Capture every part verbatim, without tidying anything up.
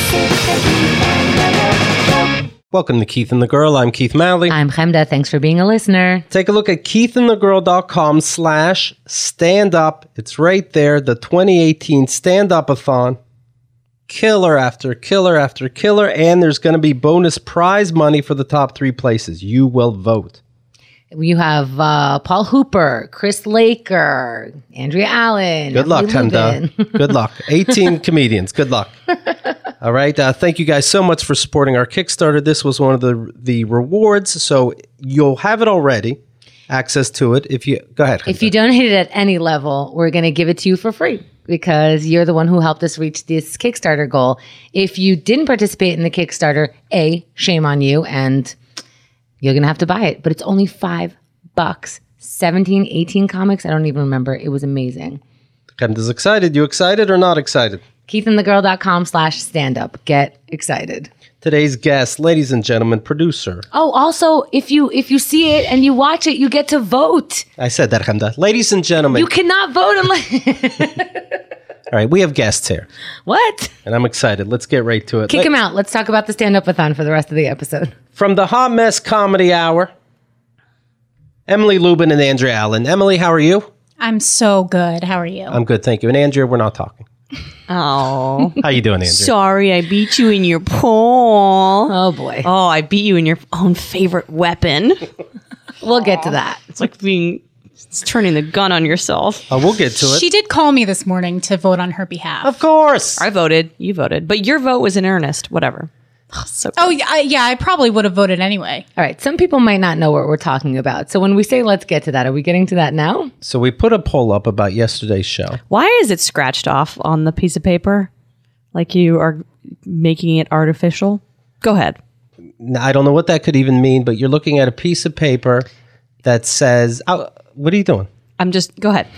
Welcome to Keith and the Girl. I'm Keith Malley. I'm Chemda. Thanks for being a listener. Take a look at keithandthegirl.com slash stand up. It's right there. The twenty eighteen stand-up-a-thon. Killer after killer after killer. And there's going to be bonus prize money for the top three places. You will vote. You have uh, Paul Hooper, Chris Laker, Andrea Allen. Good luck, Chemda. Good luck. eighteen comedians. Good luck. All right. Uh, thank you guys so much for supporting our Kickstarter. This was one of the the rewards. So you'll have it already. Access to it. If you go ahead. If you donate it at any level, we're going to give it to you for free because you're the one who helped us reach this Kickstarter goal. If you didn't participate in the Kickstarter, A, shame on you, and you're going to have to buy it. But it's only five bucks. seventeen, eighteen comics. I don't even remember. It was amazing. Chemda's excited. You excited or not excited? keithandthegirl.com slash stand up. Get excited. Today's guest, ladies and gentlemen, producer. Oh, also, if you if you see it and you watch it, you get to vote. I said that, Chemda. Ladies and gentlemen. You cannot vote unless... All right, we have guests here. What? And I'm excited. Let's get right to it. Kick Let- him out. Let's talk about the stand-up-a-thon for the rest of the episode. From the Hot Mess Comedy Hour, Emily Lubin and Andrea Allen. Emily, how are you? I'm so good. How are you? I'm good, thank you. And Andrea, we're not talking. Oh. How you doing, Andrea? Sorry, I beat you in your poll. Oh, boy. Oh, I beat you in your own favorite weapon. We'll get to that. It's like being, it's turning the gun on yourself. Oh, we'll get to it. She did call me this morning to vote on her behalf. Of course. I voted. You voted. But your vote was in earnest. Whatever. Oh, so Oh, yeah, I, yeah, I probably would have voted anyway. All right. Some people might not know what we're talking about. So when we say let's get to that, are we getting to that now? So we put a poll up about yesterday's show. Why is it scratched off on the piece of paper? Like you are making it artificial? Go ahead. Now, I don't know what that could even mean, but you're looking at a piece of paper that says, oh, what are you doing? I'm just, go ahead.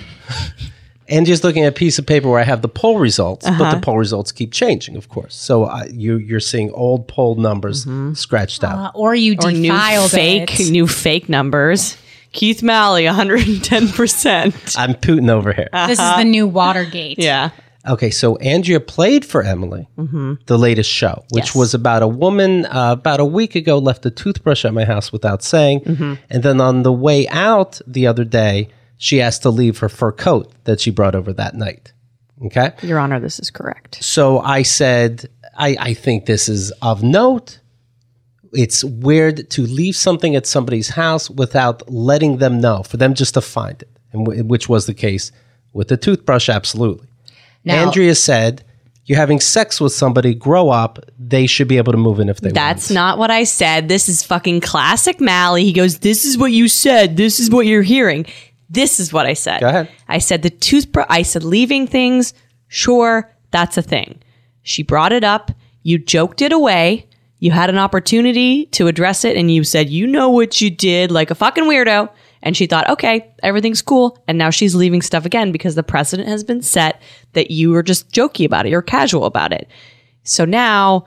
Andrea's looking at a piece of paper where I have the poll results, uh-huh. but the poll results keep changing, of course. So uh, you, you're seeing old poll numbers mm-hmm. scratched out. Uh, or you or defiled new fake, it. new fake numbers. Keith Malley, one hundred ten percent. I'm Putin over here. This is the new Watergate. Yeah. Okay, so Andrea played for Emily mm-hmm. the latest show, which yes. was about a woman uh, about a week ago left a toothbrush at my house without saying. Mm-hmm. And then on the way out the other day, she asked to leave her fur coat that she brought over that night. Okay? Your Honor, this is correct. So I said, I, I think this is of note. It's weird to leave something at somebody's house without letting them know, for them just to find it, and w- which was the case with the toothbrush, absolutely. Now, Andrea said, you're having sex with somebody, grow up, they should be able to move in if they want. That's not what I said. This is fucking classic Malley. He goes, this is what you said. This is what you're hearing. This is what I said. Go ahead. I said the toothbrush, I said leaving things, sure, that's a thing. She brought it up. You joked it away. You had an opportunity to address it and you said, you know what you did, like a fucking weirdo. And she thought, okay, everything's cool. And now she's leaving stuff again because the precedent has been set that you were just jokey about it. You're casual about it. So now,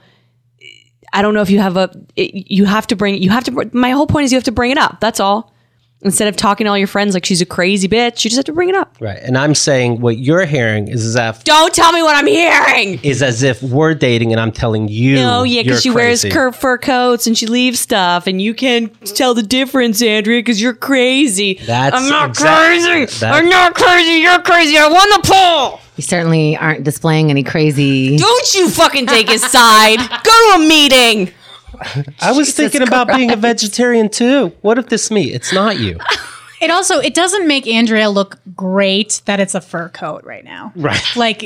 I don't know if you have a, it, you have to bring, you have to, my whole point is you have to bring it up. That's all. Instead of talking to all your friends like she's a crazy bitch, you just have to bring it up. Right. And I'm saying what you're hearing is as if... Don't tell me what I'm hearing! Is as if we're dating and I'm telling you No, yeah, because she crazy. wears cur- fur coats and she leaves stuff and you can't tell the difference, Andrea, because you're crazy. That's I'm not exact- crazy! that- I'm not crazy! You're crazy! I won the poll! You certainly aren't displaying any crazy... Don't you fucking take his side! Go to a meeting! I was Jesus thinking about Christ. being a vegetarian too. What if this me? It's not you. It also, it doesn't make Andrea look great that it's a fur coat right now. Right. Like,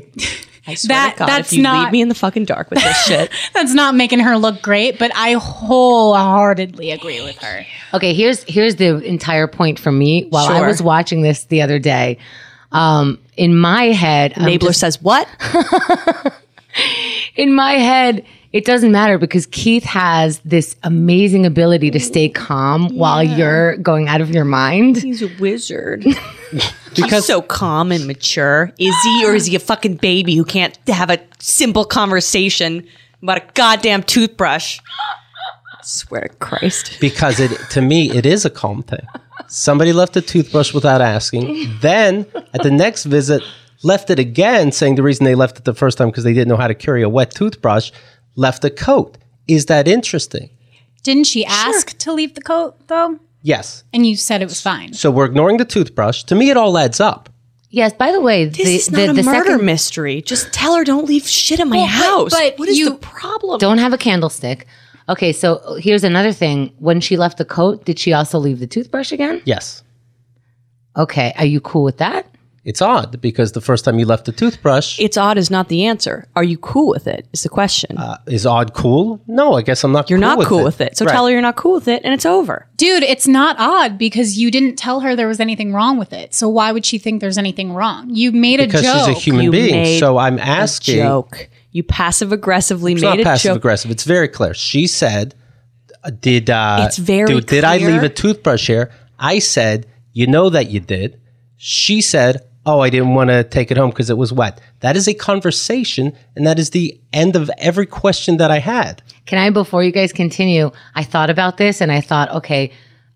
I swear that, to God, that's if you not, leave me in the fucking dark with this shit. that's not making her look great, but I wholeheartedly agree with her. Okay, here's here's the entire point for me. While I Sure. was watching this the other day, um, in my head... I'm Nabler just- says, what? in my head, it doesn't matter because Keith has this amazing ability to stay calm while you're going out of your mind. He's a wizard. Because He's so calm and mature. Is he, or is he a fucking baby who can't have a simple conversation about a goddamn toothbrush? I swear to Christ. because it to me it is a calm thing. Somebody left a toothbrush without asking. Then at the next visit, left it again, saying the reason they left it the first time because they didn't know how to carry a wet toothbrush, left a coat. Is that interesting? Didn't she ask to leave the coat, though? Yes. And you said it was fine. So we're ignoring the toothbrush. To me, it all adds up. Yes, by the way, This the, is the, not the a murder second, mystery. Just tell her don't leave shit in my Well, but- house. but what is you- the problem? don't have a candlestick. Okay, so here's another thing. When she left the coat, did she also leave the toothbrush again? Yes. Okay, are you cool with that? It's odd because the first time you left the toothbrush, It's odd is not the answer. Are you cool with it? Is the question. uh, is odd cool? No, I guess I'm not You're cool not with cool it. with it. So Right. tell her you're not cool with it and it's over. Dude, it's not odd because you didn't tell her there was anything wrong with it. So why would she think there's anything wrong? You made Because a joke. she's a human You being. made So I'm asking. Joke. You passive aggressively It's made not a passive joke. aggressive. It's very clear. She said, uh, "Did uh, It's very dude, did I clear. leave a toothbrush here?" I said, "You know that you did." She said, "Oh, I didn't want to take it home because it was wet." That is a conversation, and that is the end of every question that I had. Can I, before you guys continue, I thought about this and I thought, okay,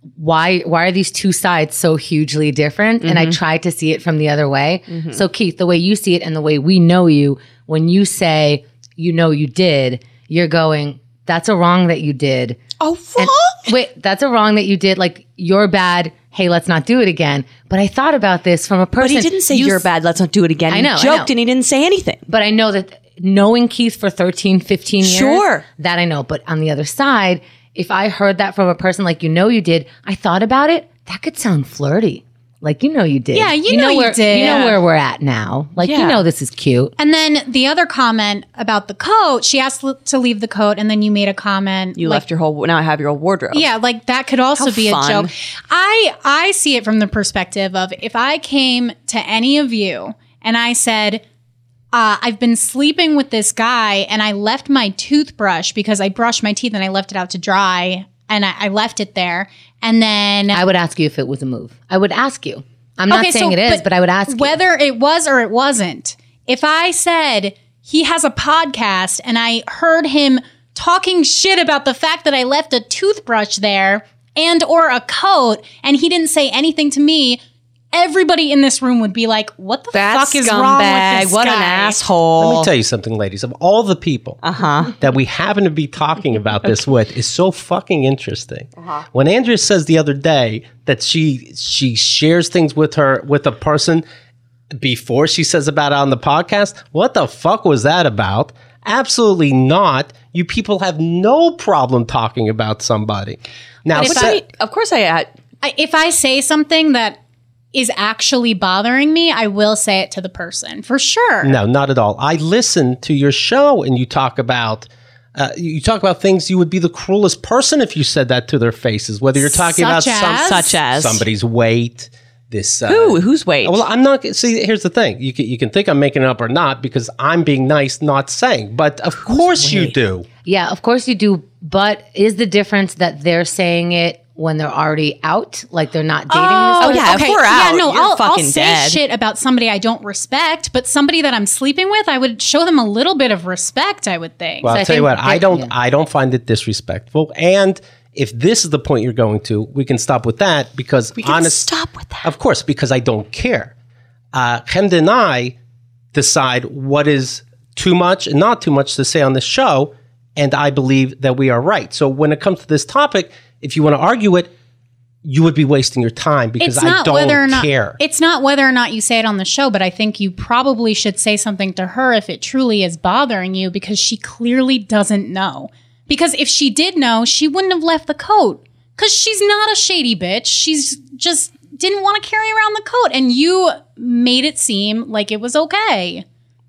why why are these two sides so hugely different? And I tried to see it from the other way. So Keith, the way you see it and the way we know you, when you say, you know you did, you're going, that's a wrong that you did. Oh, And- fuck. wait, that's a wrong that you did. Like, you're bad. Hey, let's not do it again. But I thought about this from a person. But he didn't say you you're s- bad. Let's not do it again. I know, I He joked know. and he didn't say anything. But I know that knowing Keith for thirteen, fifteen years, Sure. that I know. But on the other side, if I heard that from a person like you know you did, I thought about it, that could sound flirty. Like, you know you did. Yeah, you know you where, did. You know where we're at now. Like, you Yeah. know this is cute. And then the other comment about the coat, she asked l- to leave the coat, and then you made a comment. You like, left your whole, now I have your whole wardrobe. Yeah, like that could also How be fun. a joke. I I see it from the perspective of if I came to any of you and I said, uh, I've been sleeping with this guy and I left my toothbrush because I brushed my teeth and I left it out to dry and I, I left it there. And then I would ask you if it was a move. I would ask you. I'm not Okay, saying so- it is, but but, I would ask you. whether it was or it wasn't. If I said he has a podcast and I heard him talking shit about the fact that I left a toothbrush there and or a coat and he didn't say anything to me, everybody in this room would be like, what the That fuck is wrong with scumbag. this What guy? an asshole. Let me tell you something, ladies. Of all the people Uh-huh. that we happen to be talking about this with, is so fucking interesting. Uh-huh. When Andrea says the other day that she she shares things with her with a person before she says about it on the podcast, what the fuck was that about? Absolutely not. You people have no problem talking about somebody. Now, But if sa- I- Of course I had. I, if I say something that is actually bothering me, I will say it to the person for sure. no, not at all. I listen to your show, and you talk about uh, you talk about things. You would be the cruelest person if you said that to their faces. Whether you're talking about Such some, as? Such as. somebody's weight, this uh, Who? Who's weight? Well, I'm not. See, here's the thing. You can, you can think I'm making it up or not because I'm being nice, not saying. But of course you do. Yeah, of course you do. But is the difference that they're saying it when they're already out? Like they're not dating Oh, this yeah, person? if we're out, yeah, no, you're I'll, fucking I'll say dead. shit about somebody I don't respect, but somebody that I'm sleeping with, I would show them a little bit of respect, I would think. Well, So I'll I tell you think what. I that- don't. yeah. I don't find it disrespectful. And if this is the point you're going to, we can stop with that because We can honest. stop with that. Of course, because I don't care. Uh, Chemda and I decide what is too much and not too much to say on the show, and I believe that we are right. So when it comes to this topic, if you want to argue it, you would be wasting your time because it's I not don't whether or not care. it's not whether or not you say it on the show, but I think you probably should say something to her if it truly is bothering you because she clearly doesn't know. Because if she did know, she wouldn't have left the coat. Because she's not a shady bitch. She's just didn't want to carry around the coat, and you made it seem like it was okay.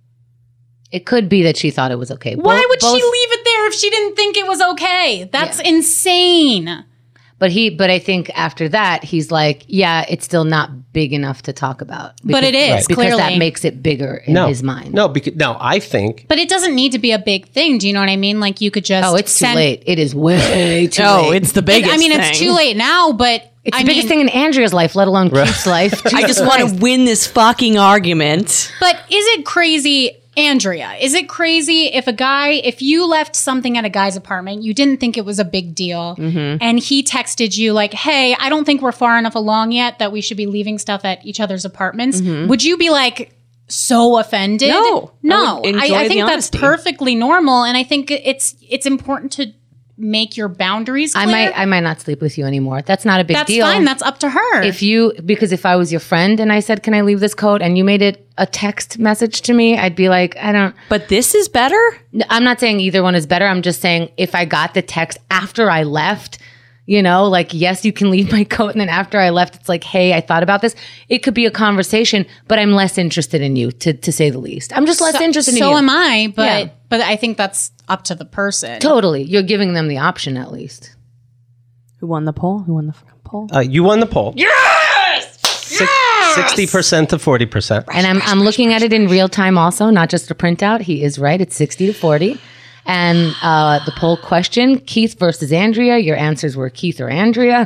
It could be that she thought it was okay. Why Both- would both- she leave it there if she didn't think it was okay? That's Yeah. insane. But he, but I think after that, he's like, yeah, it's still not big enough to talk about. But it is, because that clearly. makes it bigger in no, his mind. No, because no, I think But it doesn't need to be a big thing. Do you know what I mean? Like you could just Oh, it's too send- late. It is way too Oh, late. it's the biggest I mean, thing. it's too late now, but It's I the biggest mean, thing in Andrea's life, let alone Keith's life. I just want to win this fucking argument. But is it crazy, Andrea? Is it crazy if a guy, if you left something at a guy's apartment, you didn't think it was a big deal, and he texted you like, "Hey, I don't think we're far enough along yet that we should be leaving stuff at each other's apartments." Would you be like, so offended. No. no. I would I, enjoy I the think that's honesty. perfectly normal, and I think it's it's important to make your boundaries clear. I might I might not sleep with you anymore. That's not a big that's deal. fine. That's up to her. If you, because if I was your friend and I said, can I leave this coat? And you made it a text message to me, I'd be like, I don't, But this is better? I'm not saying either one is better. I'm just saying if I got the text after I left, you know, like, yes, you can leave my coat. And then after I left, it's like, hey, I thought about this. It could be a conversation, but I'm less interested in you, to, to say the least. I'm just less so, interested in so you. am I, but Yeah. but I think that's up to the person. Totally. You're giving them the option at least. Who won the poll? Who won the fucking poll? Uh, you won the poll. Yes! sixty percent to forty percent. And I'm I'm looking at it in real time also, not just a printout. He is right. It's sixty to forty. And uh, the poll question, Keith versus Andrea. Your answers were Keith or Andrea.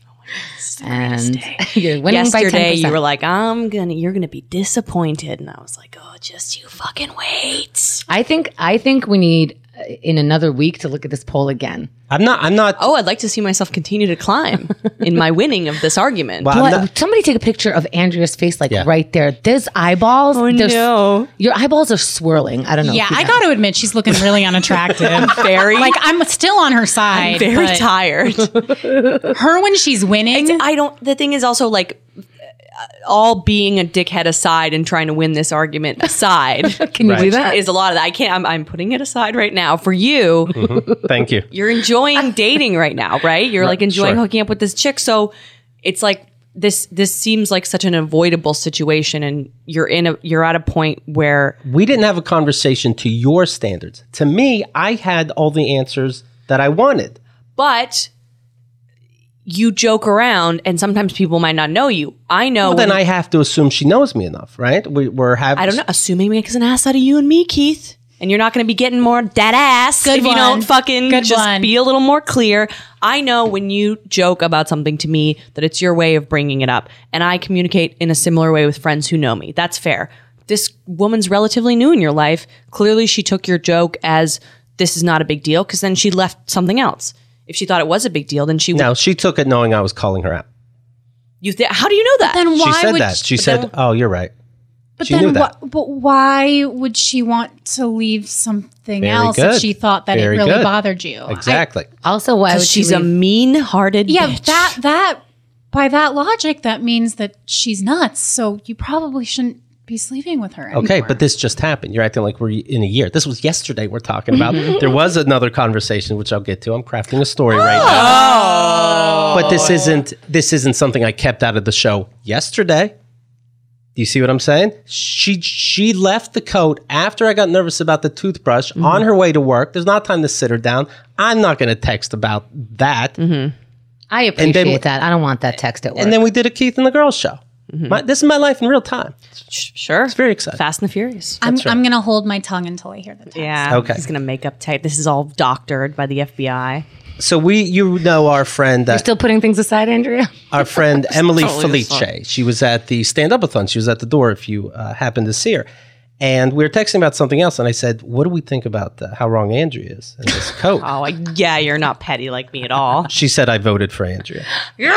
And you're winning by ten Yesterday, percent. you were like, "I'm gonna, you're gonna be disappointed," and I was like, "Oh, just you fucking wait." I think I think we need uh, in another week to look at this poll again. I'm not, I'm not, Oh, I'd like to see myself continue to climb in my winning of this argument. well, I'm What? not- Somebody take a picture of Andrea's face, like Yeah. right there. There's eyeballs. Oh, There's- no. Your eyeballs are swirling. I don't know. Yeah, if you I have- got to admit she's looking really unattractive. Very, like I'm still on her side. very but tired. Her when she's winning. I don't. The thing is also like, all being a dickhead aside and trying to win this argument aside. Can you Right. do that? Is a lot of that. I can't. I'm, I'm putting it aside right now. For you, thank you. you're enjoying dating right now, right? You're like enjoying sure. hooking up with this chick. So it's like this. This seems like such an avoidable situation, and you're in a. You're at a point where We didn't have a conversation to your standards. To me, I had all the answers that I wanted. but you joke around, and sometimes people might not know you. I know. Well, then when- I have to assume she knows me enough, right? We, we're having. I don't know. Assuming makes an ass out of you and me, Keith. And you're not going to be getting more dead ass Good if you one. don't fucking Good just one. be a little more clear. I know when you joke about something to me that it's your way of bringing it up. And I communicate in a similar way with friends who know me. That's fair. This woman's relatively new in your life. Clearly, she took your joke as this is not a big deal because then she left something else. If she thought it was a big deal, then she would. No, she took it knowing I was calling her out. You th- how do you know that? then She why said would that. She but said, then- "Oh, you're right." But She knew then, that. wh- but why would she want to leave something Very else good. if she thought that Very it really good. bothered you? I- Exactly. Also, why would Because she she's a leave? mean-hearted yeah, bitch. that that by that logic, that means that she's nuts. So you probably shouldn't be sleeping with her anymore. Okay, but this just happened. You're acting like we're in a year. This was yesterday we're talking about. There was another conversation which I'll get to. I'm crafting a story right now. But this isn't this isn't something I kept out of the show yesterday. Do you see what I'm saying? She she left the coat after I got nervous about the toothbrush on her way to work. There's not time to sit her down. I'm not going to text about that. I appreciate then- that. I don't want that text at work. And then we did a Keith and the Girls show. My, this is my life in real time. Sh- Sure. It's very exciting. Fast and the Furious. I'm, right. I'm going to hold my tongue until I hear the text. Yeah. Okay. He's gonna make up tape. This is all doctored by the F B I. So we, you know, our friend, uh, Still putting things aside, Andrea? our friend Emily Totally Felice. She was at the stand-up-a-thon. She was at the door if you uh, happened to see her. And we were texting about something else. And I said, what do we think about uh, how wrong Andrea is in this coat? Oh, I, yeah. You're not petty like me at all. She said, I voted for Andrea.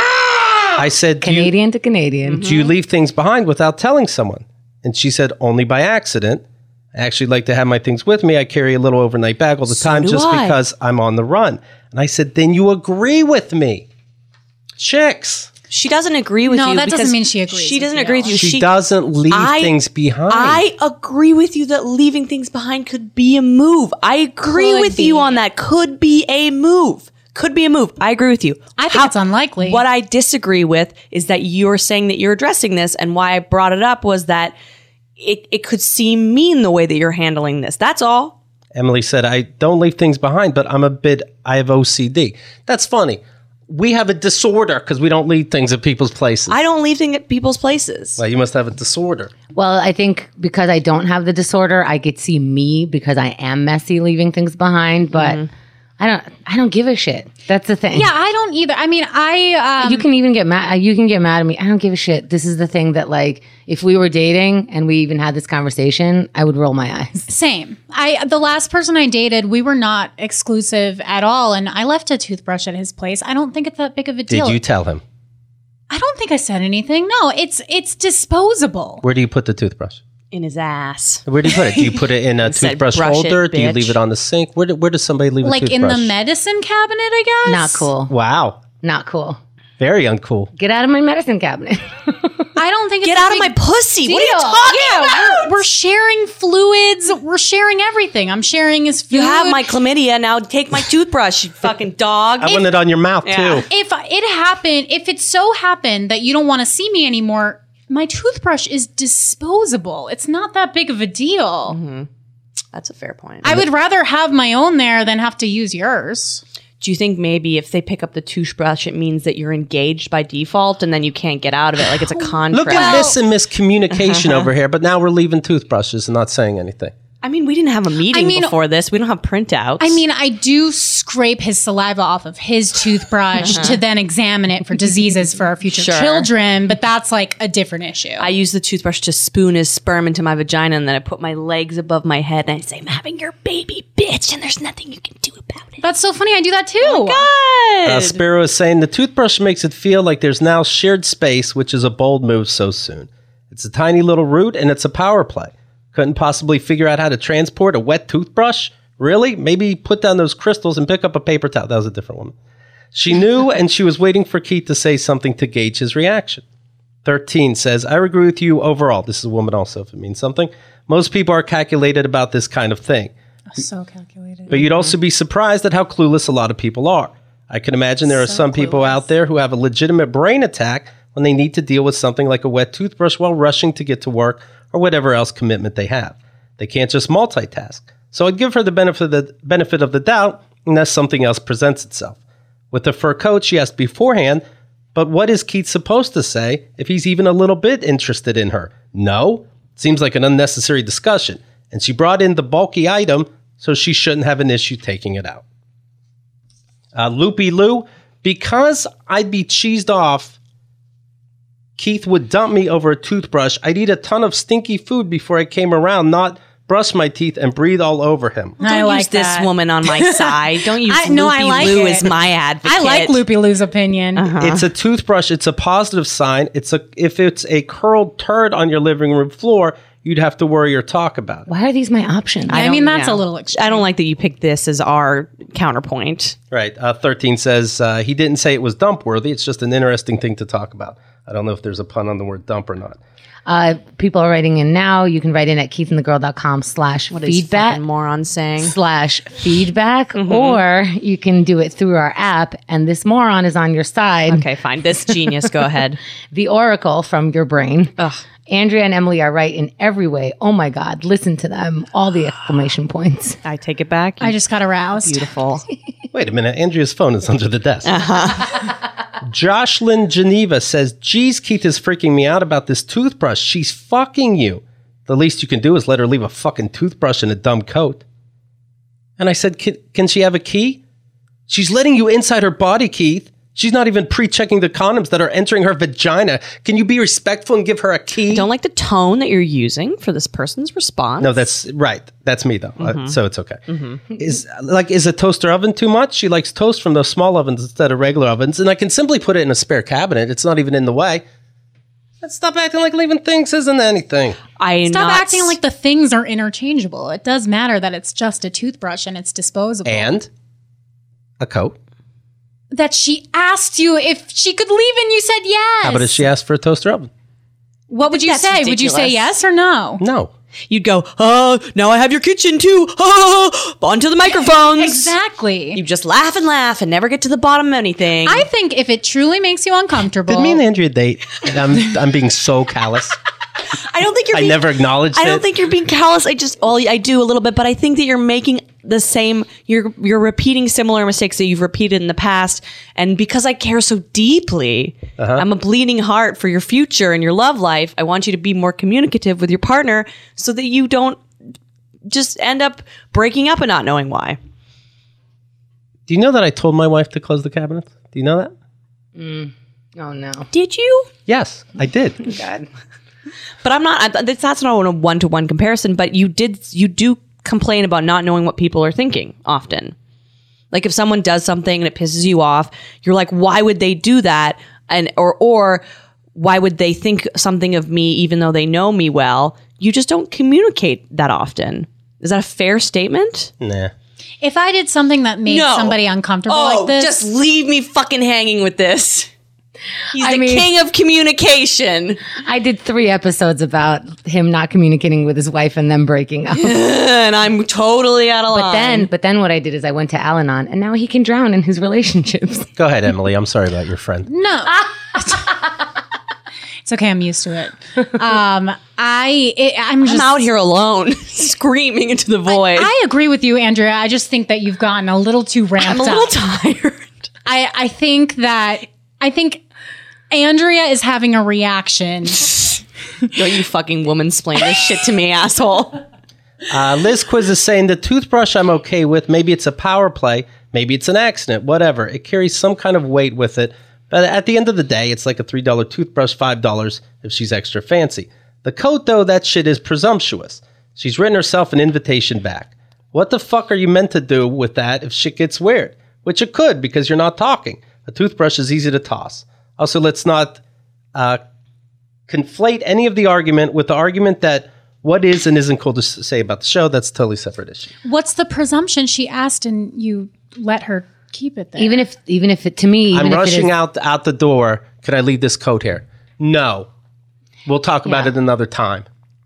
I said, do you, Canadian to Canadian. do you leave things behind without telling someone? And she said, only by accident. I actually like to have my things with me. I carry a little overnight bag all the time do just I. because I'm on the run. And I said, then you agree with me. Chicks. She doesn't agree with No, you. that doesn't because mean she agrees She with doesn't you. agree with you. She, doesn't leave I- things behind. I agree with you that leaving things behind could be a move. I agree Could with you be. on that. Could be a move. Could be a move. I agree with you. I think it's unlikely. What I disagree with is that you're saying that you're addressing this, and why I brought it up was that it, it could seem mean the way that you're handling this. That's all. Emily said, I don't leave things behind, but I'm a bit, I have O C D. That's funny. We have a disorder because we don't leave things at people's places. I don't leave things at people's places. well, you must have a disorder. Well, I think because I don't have the disorder, I get to see me because I am messy leaving things behind, but I don't I don't give a shit. That's the thing. Yeah, I don't either. I mean, I um, You can even get mad you can get mad at me. I don't give a shit. This is the thing that, like, if we were dating and we even had this conversation, I would roll my eyes. same. I the last person I dated, we were not exclusive at all, and I left a toothbrush at his place. I don't think it's that big of a Did deal. you tell him? I don't think I said anything. No, it's it's disposable. Where do you put the toothbrush? In his ass. Where do you put it? Do you put it in a said, toothbrush "Brush it, holder? Do you bitch." leave it on the sink? Where, do, where does somebody leave a Like toothbrush? in the medicine cabinet, I guess. Not cool. Wow. Not cool. Very uncool. Get out of my medicine cabinet. I don't think it's Get a out of big my pussy. What are you deal. talking Yeah, about? we're, we're sharing fluids. We're sharing everything. I'm sharing his food. You have my chlamydia. Now take my toothbrush, you fucking dog. I want it on your mouth, Yeah. too. If it happened, if it so happened that you don't want to see me anymore, my toothbrush is disposable. It's not that big of a deal. Mm-hmm. That's a fair point. I would rather have my own there than have to use yours. Do you think maybe if they pick up the toothbrush, it means that you're engaged by default and then you can't get out of it? Like it's a contract. Look at this and miscommunication over here, but now we're leaving toothbrushes and not saying anything. I mean, we didn't have a meeting I mean- before this. We don't have printouts. I mean, I do scrape his saliva off of his toothbrush to then examine it for diseases for our future Sure. children, but that's like a different issue. I use the toothbrush to spoon his sperm into my vagina, and then I put my legs above my head and I say, I'm having your baby, bitch, and there's nothing you can do about it. that's so funny. I do that too. Good. Uh, Spiro is saying the toothbrush makes it feel like there's now shared space, which is a bold move so soon. It's a tiny little root and it's a power play. Couldn't possibly figure out how to transport a wet toothbrush? Really? Maybe put down those crystals and pick up a paper towel. That was a different woman. She knew and she was waiting for Keith to say something to gauge his reaction. thirteen says, I agree with you overall. This is a woman also, if it means something. Most people are calculated about this kind of thing. So calculated. But you'd also be surprised at how clueless a lot of people are. I can imagine there are So some people clueless. out there who have a legitimate brain attack when they need to deal with something like a wet toothbrush while rushing to get to work or whatever else commitment they have. They can't just multitask. So I'd give her the benefit of the, benefit of the doubt unless something else presents itself. With the fur coat, she asked beforehand, but what is Keith supposed to say if he's even a little bit interested in her? No? Seems like an unnecessary discussion. And she brought in the bulky item, so she shouldn't have an issue taking it out. Uh, Loopy Lou, because I'd be cheesed off, Keith would dump me over a toothbrush. I'd eat a ton of stinky food before I came around, not brush my teeth and breathe all over him. I Don't like use this that. woman on my side. Don't use I- no, I Loopy like Lou it. as my advocate. I like Loopy Lou's opinion. It's a toothbrush. It's a positive sign. It's a if it's a curled turd on your living room floor, you'd have to worry or talk about it. Why are these my options? I, don't mean, that's know. a little extreme. I don't like that you picked this as our counterpoint. Right. Uh, thirteen says uh, he didn't say it was dump worthy. It's just an interesting thing to talk about. I don't know if there's a pun on the word dump or not. Uh, people are writing in now. You can write in at keithandthegirl.com slash What is feedback fucking morons saying? slash feedback, or you can do it through our app. And this moron is on your side. Okay, fine. This genius, go ahead. The oracle from your brain. Ugh. Andrea and Emily are right in every way. Oh my God, listen to them. All the exclamation points. I take it back. I just got aroused. Beautiful. Wait a minute. Andrea's phone is under the desk. Jocelyn Geneva says, geez, Keith is freaking me out about this toothbrush. She's fucking you. The least you can do is let her leave a fucking toothbrush in a dumb coat. And I said, can, can she have a key? She's letting you inside her body, Keith. She's not even pre-checking the condoms that are entering her vagina. Can you be respectful and give her a key? Don't like the tone that you're using for this person's response. No, that's right. That's me though. Uh, so it's okay. Is like is a toaster oven too much? She likes toast from those small ovens instead of regular ovens, and I can simply put it in a spare cabinet. It's not even in the way. Let's stop acting like leaving things isn't anything. I Stop not acting like the things are interchangeable. It does matter that it's just a toothbrush and it's disposable. And a coat. that she asked you if she could leave and you said yes. How about if she asked for a toaster oven? What would you That's say? Would you say ridiculous. yes or no? No. You'd go, oh, now I have your kitchen too. Oh, onto the microphones. Exactly. You just laugh and laugh and never get to the bottom of anything. I think if it truly makes you uncomfortable. Did me and Andrea date? I'm I'm being so callous. I don't think you're I being, never acknowledged I don't it. think you're being callous. I just, all I do a little bit, but I think that you're making the same, you're, you're repeating similar mistakes that you've repeated in the past. And because I care so deeply, I'm a bleeding heart for your future and your love life. I want you to be more communicative with your partner so that you don't just end up breaking up and not knowing why. Do you know that I told my wife to close the cabinets? Do you know that? Oh no. Did you? Yes, I did. God. But I'm not, I- that's that's not a one-to-one comparison, but you did, you do complain about not knowing what people are thinking often. Like if someone does something and it pisses you off, you're like, why would they do that? And, or, or why would they think something of me even though they know me well? you just don't communicate that often. Is that a fair statement? Nah. If I did something that made No. somebody uncomfortable Oh, like this, just leave me fucking hanging with this. He's I the mean- king of communication. I did three episodes about him not communicating with his wife and them breaking up. And I'm totally out of line. But then, but then what I did is I went to Al-Anon, and now he can drown in his relationships. Go ahead, Emily. I'm sorry about your friend. no. It's okay. I'm used to it. Um, I, it, I'm just I'm out here alone, screaming into the void. I agree with you, Andrea. I just think that you've gotten a little too ramped I'm a up. little tired. I, I think that I think Andrea is having a reaction. Don't you fucking woman splain this shit to me, asshole. Uh, Liz Quiz is saying the toothbrush I'm okay with. Maybe it's a power play. Maybe it's an accident. Whatever. It carries some kind of weight with it. But at the end of the day, it's like a three dollar toothbrush, five dollars if she's extra fancy. The coat, though, that shit is presumptuous. She's written herself an invitation back. What the fuck are you meant to do with that if shit gets weird? Which it could, because you're not talking. A toothbrush is easy to toss. Also, let's not uh, conflate any of the argument with the argument that what is and isn't cool to s- say about the show. That's a totally separate issue. What's the presumption she asked and you let her keep it there? Even if, even if it to me, even I'm if it rushing is, out out the door. Could I leave this coat here? No. We'll talk about Yeah. it another time.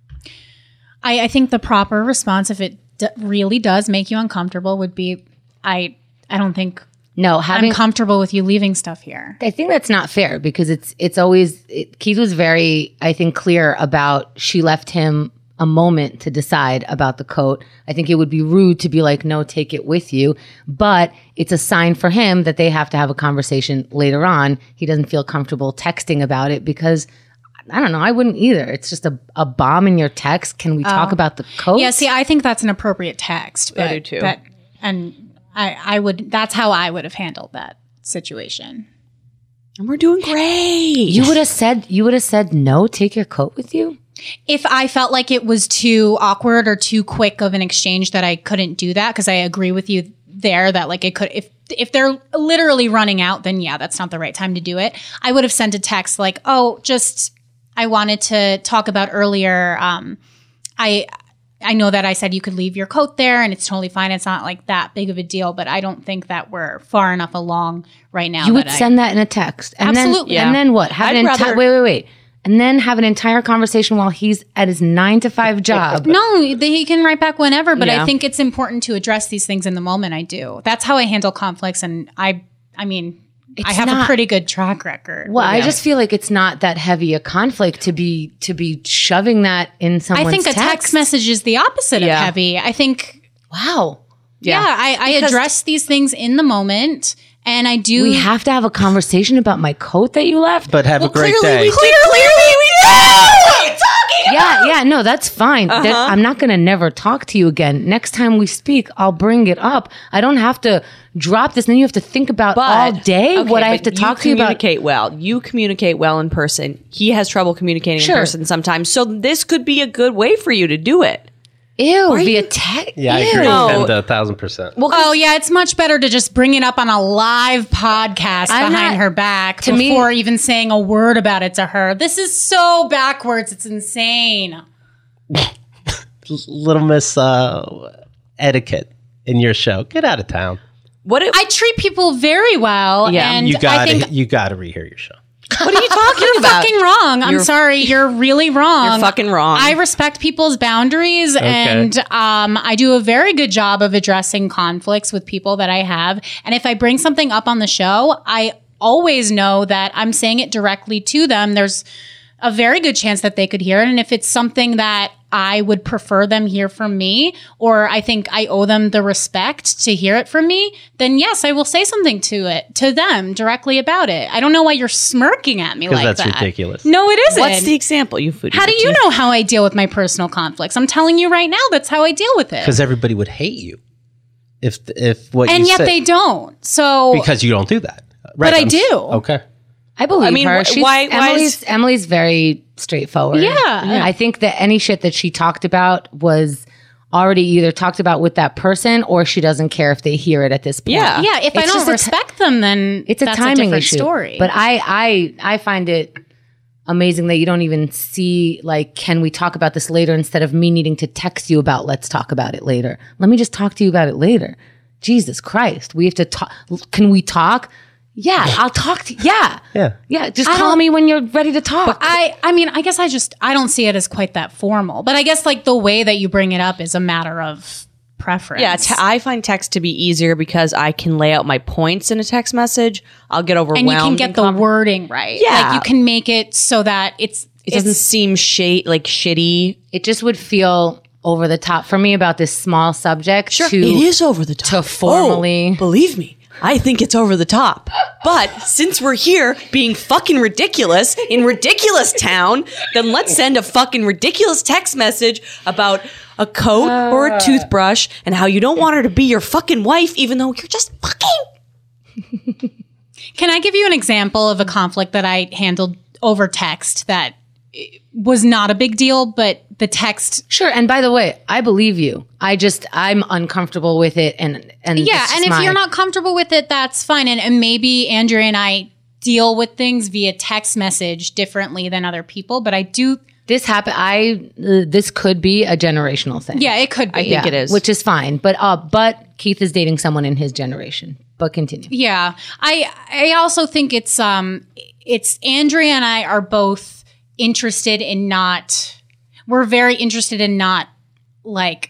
I, I think the proper response, if it d- really does make you uncomfortable, would be, I I don't think no having. I'm comfortable with you leaving stuff here. I think that's not fair because it's it's always it, Keith was very I think clear about she left him a moment to decide about the coat. I think it would be rude to be like, no, take it with you. But it's a sign for him that they have to have a conversation later on. He doesn't feel comfortable texting about it because, I don't know, I wouldn't either. It's just a, a bomb in your text. Can we talk about the coat? Yeah, see, I think that's an appropriate text. But I do too. That, and I, I would, that's how I would have handled that situation. And we're doing great. You would have said, you would have said, no, take your coat with you? If I felt like it was too awkward or too quick of an exchange that I couldn't do that, because I agree with you there that like it could, if if they're literally running out, then yeah, that's not the right time to do it. I would have sent a text like, oh, just, I wanted to talk about earlier. Um, I I know that I said you could leave your coat there and it's totally fine. It's not like that big of a deal, but I don't think that we're far enough along right now. You would that I- send that in a text. And Absolutely. Then, Yeah. And then what? Have I'd an entire, rather- wait, wait, wait. And then have an entire conversation while he's at his nine to five job. No, they, he can write back whenever, but Yeah. I think it's important to address these things in the moment. I do. That's how I handle conflicts, and I, I mean, I It's have a not- pretty good track record. Well, I Yeah. just feel like it's not that heavy a conflict to be to be shoving that in I someone's think a text message is the opposite Yeah. of heavy. I think, Wow. yeah, I, I Because- address these things in the moment, and I do. We have to have a conversation about my coat that you left? But have a great clearly day. we did. Clearly we did. What are you talking yeah, yeah, no, that's fine. That- I'm not going to never talk to you again. Next time we speak, I'll bring it up. I don't have to drop this. Then you have to think about all day okay, what I have but to talk to you about. communicate well. You communicate well in person. He has trouble communicating Sure. in person sometimes. So this could be a good way for you to do it. Ew, via you- text. Yeah, I Ew. agree. No. ten to a thousand percent. Well, Oh yeah, it's much better to just bring it up on a live podcast I'm behind not- her back to me- before even saying a word about it to her. This is so backwards. It's insane. Little Miss uh, etiquette in your show. Get out of town. what? It, I treat people very well, Yeah. and You I got think to you got to rehear your show. what are you talking you're about? fucking wrong. I'm You're- sorry. You're really wrong. You're fucking wrong. I respect people's boundaries, and um, I do a very good job of addressing conflicts with people that I have. And if I bring something up on the show, I always know that I'm saying it directly to them. There's a very good chance that they could hear it. And if it's something that I would prefer them hear from me, or I think I owe them the respect to hear it from me, then yes, I will say something to it, to them directly about it. I don't know why you're smirking at me 'Cause like that's that. ridiculous. No, it isn't. What's the example, you foodie? How do you know how I deal with my personal conflicts? I'm telling you right now, that's how I deal with it. Because everybody would hate you if if what And you yet say, they don't. So because you don't do that. Right, But I I'm s- do. Okay. I believe I mean, her. wh- She's, why- why Emily's is- Emily's very straightforward. Yeah. I think that any shit that she talked about was already either talked about with that person, or she doesn't care if they hear it at this point. Yeah. yeah, if I It's don't just a ti- respect them, then It's a that's timing a different issue. story. But I, I, I find it amazing that you don't even see, like, can we talk about this later instead of me needing to text you about let's talk about it later. Let me just talk to you about it later. Jesus Christ. We have to talk. Can we talk? Yeah, I'll talk to you. Yeah. Yeah. Yeah. Just I call don't- me when you're ready to talk. I, I mean, I guess I just, I don't see it as quite that formal. But I guess like the way that you bring it up is a matter of preference. Yeah, te- I find text to be easier because I can lay out my points in a text message. I'll get and overwhelmed. you can get in the com- wording right. Yeah. Like you can make it so that it's, It doesn't seem shade like shitty. it just would feel over the top for me about this small subject to it is over the top. to formally- Oh, believe me, I think it's over the top. But since we're here being fucking ridiculous in ridiculous town, then let's send a fucking ridiculous text message about a coat or a toothbrush and how you don't want her to be your fucking wife, even though you're just fucking. Can I give you an example of a conflict that I handled over text that was not a big deal, but the text. Sure. And by the way, I believe you. I just, I'm uncomfortable with it. And, and Yeah. this is And if my- you're not comfortable with it, that's fine. And, and maybe Andrea and I deal with things via text message differently than other people, but I do. this happen, I, uh, this could be a generational thing. Yeah, it could be. I think it is. Which is fine. But, uh, but Keith is dating someone in his generation, but continue. Yeah. I, I also think it's, um, it's Andrea and I are both interested in not, we're very interested in not like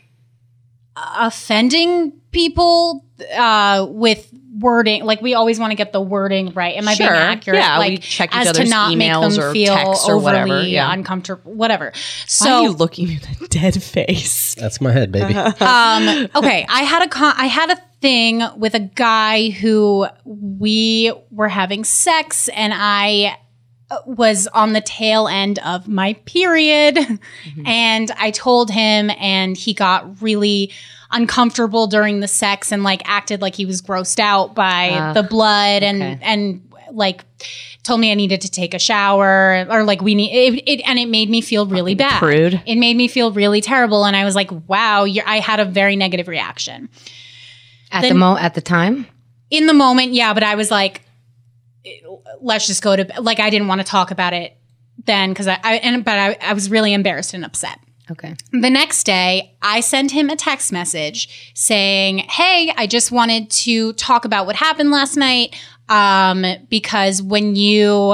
offending people uh, with wording. Like we always want to get the wording right. Am I Sure. being accurate? Yeah, we like check each as to other's not make emails them or feel texts or overly whatever, yeah. uncomfortable, whatever. So Why are you looking with a dead face? That's my head, baby. um, okay, I had a con- I had a thing with a guy who we were having sex, and I uh, was on the tail end of my period, and I told him, and he got really uncomfortable during the sex and like acted like he was grossed out by Ah, the blood and okay. and like told me I needed to take a shower or like we need it, it and it made me feel really bad. prude. It made me feel really terrible, and I was like, wow, you're, I had a very negative reaction At Then- the mo, at the time? in the moment. Yeah, but I was like, let's just go to like I didn't want to talk about it then because I, I and but I, I was really embarrassed and upset. Okay. The next day, I sent him a text message saying, hey, I just wanted to talk about what happened last night um, because when you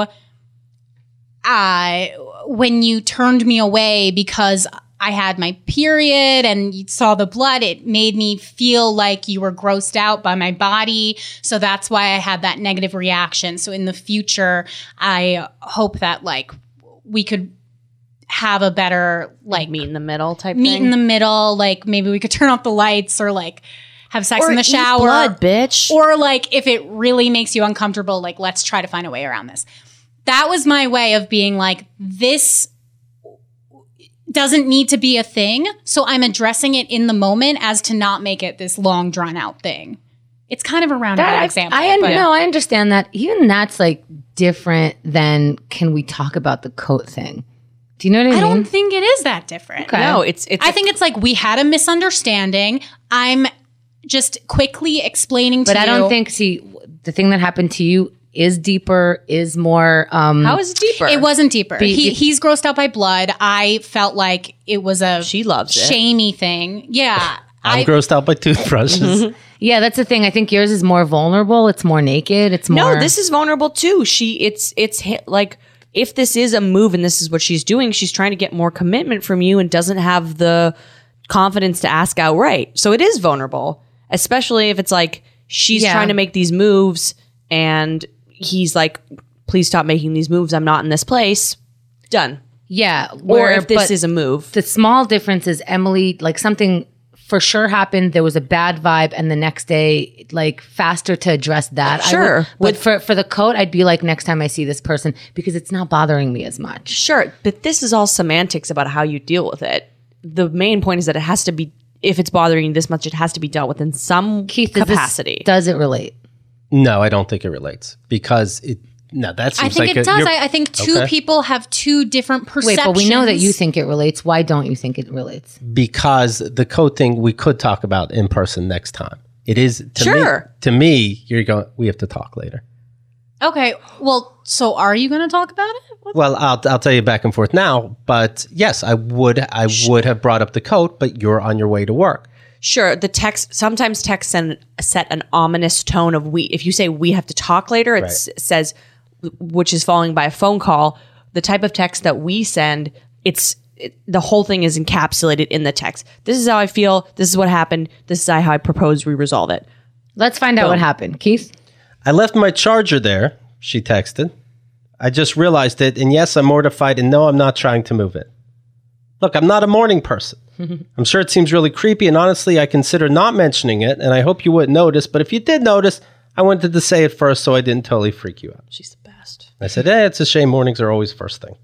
uh, when you turned me away because I had my period and you saw the blood, it made me feel like you were grossed out by my body. So that's why I had that negative reaction. So in the future, I hope that like we could have a better like Meet in the middle type meet thing. in the middle. Like maybe we could turn off the lights or like have sex Or in the eat shower. blood, bitch. Or like if it really makes you uncomfortable, like let's try to find a way around this. That was my way of being like, this doesn't need to be a thing. So I'm addressing it in the moment as to not make it this long drawn out thing. It's kind of a roundabout That, example. I, I but- no, I understand that. Even that's like different than can we talk about the coat thing? Do you know what I, I mean? don't think it is that different. Okay. No, it's it's. I think it's like we had a misunderstanding. I'm just quickly explaining to But you. I don't think. See, the thing that happened to you is deeper. Is more. Um, how is it deeper? it wasn't deeper. Be- he be- he's grossed out by blood. I felt like it was a She loves it. shamey thing. Yeah. I'm I, grossed out by toothbrushes. Yeah, that's the thing. I think yours is more vulnerable. It's more naked. It's more. No, this is vulnerable too. She, it's, it's hit, like if this is a move and this is what she's doing, she's trying to get more commitment from you and doesn't have the confidence to ask outright. So it is vulnerable, especially if it's like she's Yeah. trying to make these moves and he's like, "Please stop making these moves. I'm not in this place." Done. Yeah. Or where- if this but is a move, the small difference is Emily, like something for sure happened. There was a bad vibe, and the next day, like faster to address that. I Sure. would- but for for the coat, I'd be like, next time I see this person, because it's not bothering me as much. sure, but this is all semantics about how you deal with it. The main point is that it has to be. If it's bothering you this much, it has to be dealt with in some Keith, does this- capacity. does it relate? No, I don't think it relates because it. No, that I seems think like it a- does. you're- I, I think two Okay. people have two different Wait, perceptions. but we know that you think it relates. Why don't you think it relates? because the code thing we could talk about in person next time. It is to Sure. me. To me, you're going. We have to talk later. Okay. Well, so are you going to talk about it? What- Well, I'll I'll tell you back and forth now, but yes, I would I would have brought up the coat, but you're on your way to work. Sure, the text sometimes texts send, set an ominous tone of we. If you say we have to talk later, it Right. s- says, which is following by a phone call. The type of text that we send, it's it, the whole thing is encapsulated in the text. This is how I feel. This is what happened. This is how I propose we resolve it. Let's find out what happened. Keith? I left my charger there, she texted. I just realized it, and yes, I'm mortified, and no, I'm not trying to move it. Look, I'm not a morning person. I'm sure it seems really creepy, and honestly, I consider not mentioning it, and I hope you wouldn't notice, but if you did notice, I wanted to say it first so I didn't totally freak you out. She's the best. I said, eh, it's a shame mornings are always first thing.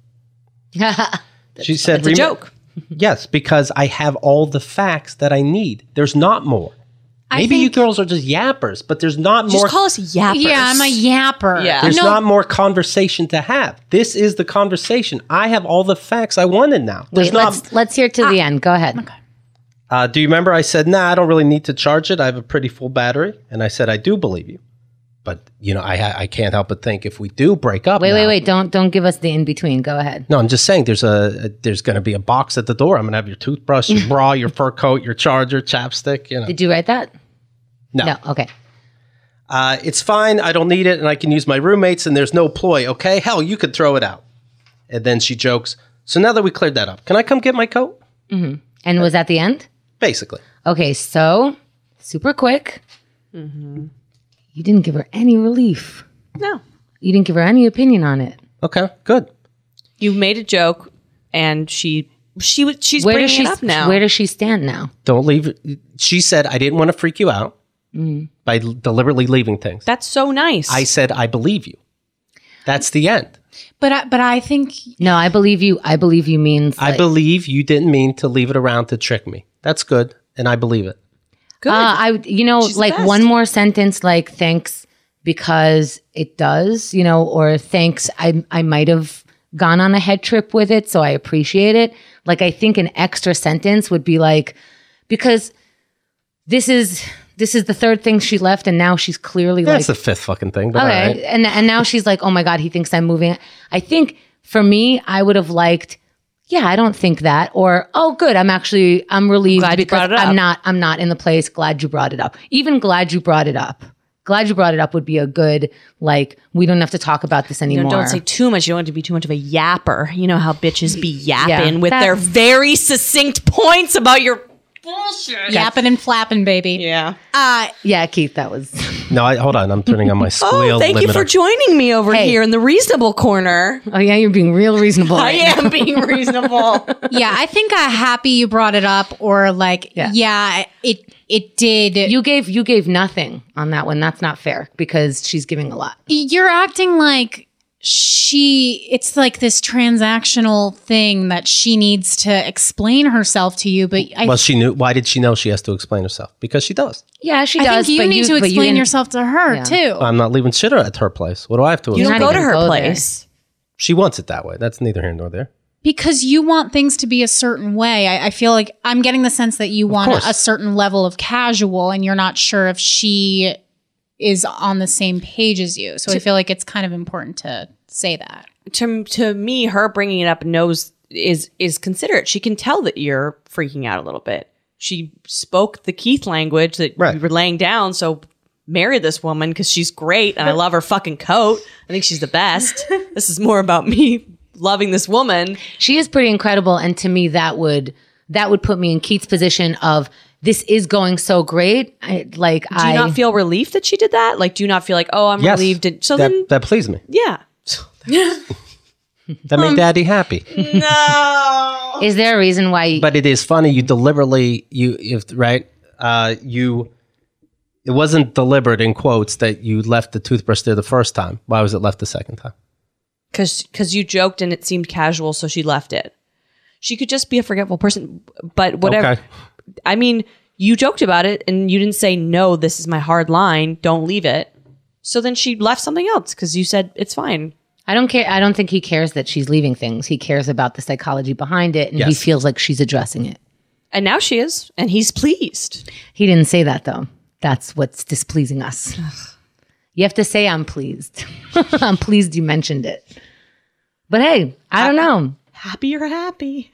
She said, It's a "Remi- joke. Yes, because I have all the facts that I need. There's not more. I Maybe you think- girls are just yappers, but there's not more. Just call us yappers. Yeah, I'm a yapper. Yeah. There's no, not more conversation to have. This is the conversation. I have all the facts I wanted now. There's Wait, not. let's, let's hear it to the end. Go ahead. Uh, do you remember I said, nah, I don't really need to charge it. I have a pretty full battery. And I said, I do believe you. But, you know, I ha- I can't help but think if we do break up Wait, now- wait, wait. Don't don't give us the in between. Go ahead. No, I'm just saying there's a, a there's going to be a box at the door. I'm going to have your toothbrush, your bra, your fur coat, your charger, chapstick, you know. Did you write that? No. No. Okay. Uh, it's fine. I don't need it, and I can use my roommates, and there's no ploy, okay? Hell, you could throw it out. And then she jokes, so now that we cleared that up, can I come get my coat? And was that the end? Basically. Okay. So super quick. You didn't give her any relief. No. You didn't give her any opinion on it. Okay, good. You made a joke, and she she was she's Where bringing does she it up now. Where does she stand now? Don't leave. She said, I didn't want to freak you out by l- deliberately leaving things. That's so nice. I said, I believe you. That's the end. but I, but I think No, I believe you. I believe you means I like, believe you didn't mean to leave it around to trick me. That's good, and I believe it. Good. Uh, I, would- you know, She's the like best. one more sentence, like thanks because it does, you know, or thanks. I, I might have gone on a head trip with it, so I appreciate it. Like, I think an extra sentence would be like, because this is this is the third thing she left, and now she's clearly That's like, the fifth fucking thing. But okay, all right. and and now she's like, oh my god, he thinks I'm moving. I think for me, I would have liked. Yeah, I don't think that. Or, oh, good. I'm actually, I'm relieved Glad you because brought it up. I'm not, I'm not in the place. Glad you brought it up. Even glad you brought it up. Glad you brought it up would be a good, like, we don't have to talk about this You anymore. know, don't say too much. You don't want to be too much of a yapper. You know how bitches be yapping with that- their very succinct points about your bullshit. yapping and flapping, baby. Yeah. Uh, Yeah, Keith, that was. No, I, hold on. I'm turning on my squeal Oh, thank you limiter. for joining me over Hey. here in the reasonable corner. Oh, yeah, you're being real reasonable. I right now. am being reasonable. yeah, I think I'm happy you brought it up, or like, Yeah. yeah, it it did. You gave, you gave nothing on that one. That's not fair because she's giving a lot. You're acting like she it's like this transactional thing that she needs to explain herself to you, but I, Well, she knew. Why did she know she has to explain herself? Because she does. Yeah, she I does. think you but need to but explain didn't- yourself to her Yeah. too. I'm not leaving shit at her place. What do I have to? You explain? don't not go to even her go there. place. She wants it that way. That's neither here nor there. Because you want things to be a certain way. I, I feel like I'm getting the sense that you want course. a certain level of casual, and you're not sure if she is on the same page as you. So I feel like it's kind of important to say that. To to me, her bringing it up knows is is considerate. She can tell that you're freaking out a little bit. She spoke the Keith language that Right. you were laying down. So marry this woman because she's great and I love her fucking coat. I think she's the best. This is more about me loving this woman. She is pretty incredible, and to me, that would that would put me in Keith's position of this is going so great. I, like Do I you not feel relief that she did that? Like, do you not feel like, oh, I'm Yes. relieved? And, so that, then, that pleased me. yeah. That made Daddy happy. No. is there a reason why? But it is funny. You deliberately you if right uh, you. It wasn't deliberate in quotes that you left the toothbrush there the first time. Why was it left the second time? Because you joked and it seemed casual, so she left it. She could just be a forgetful person, but whatever. Okay. I mean, you joked about it and you didn't say, no, this is my hard line. Don't leave it. So then she left something else because you said it's fine. I don't care. I don't think he cares that she's leaving things. He cares about the psychology behind it, and he Yes. feels like she's addressing it. And now she is, and he's pleased. He didn't say that though. That's what's displeasing us. You have to say I'm pleased. I'm pleased you mentioned it. But hey, I don't know. Happy or happy?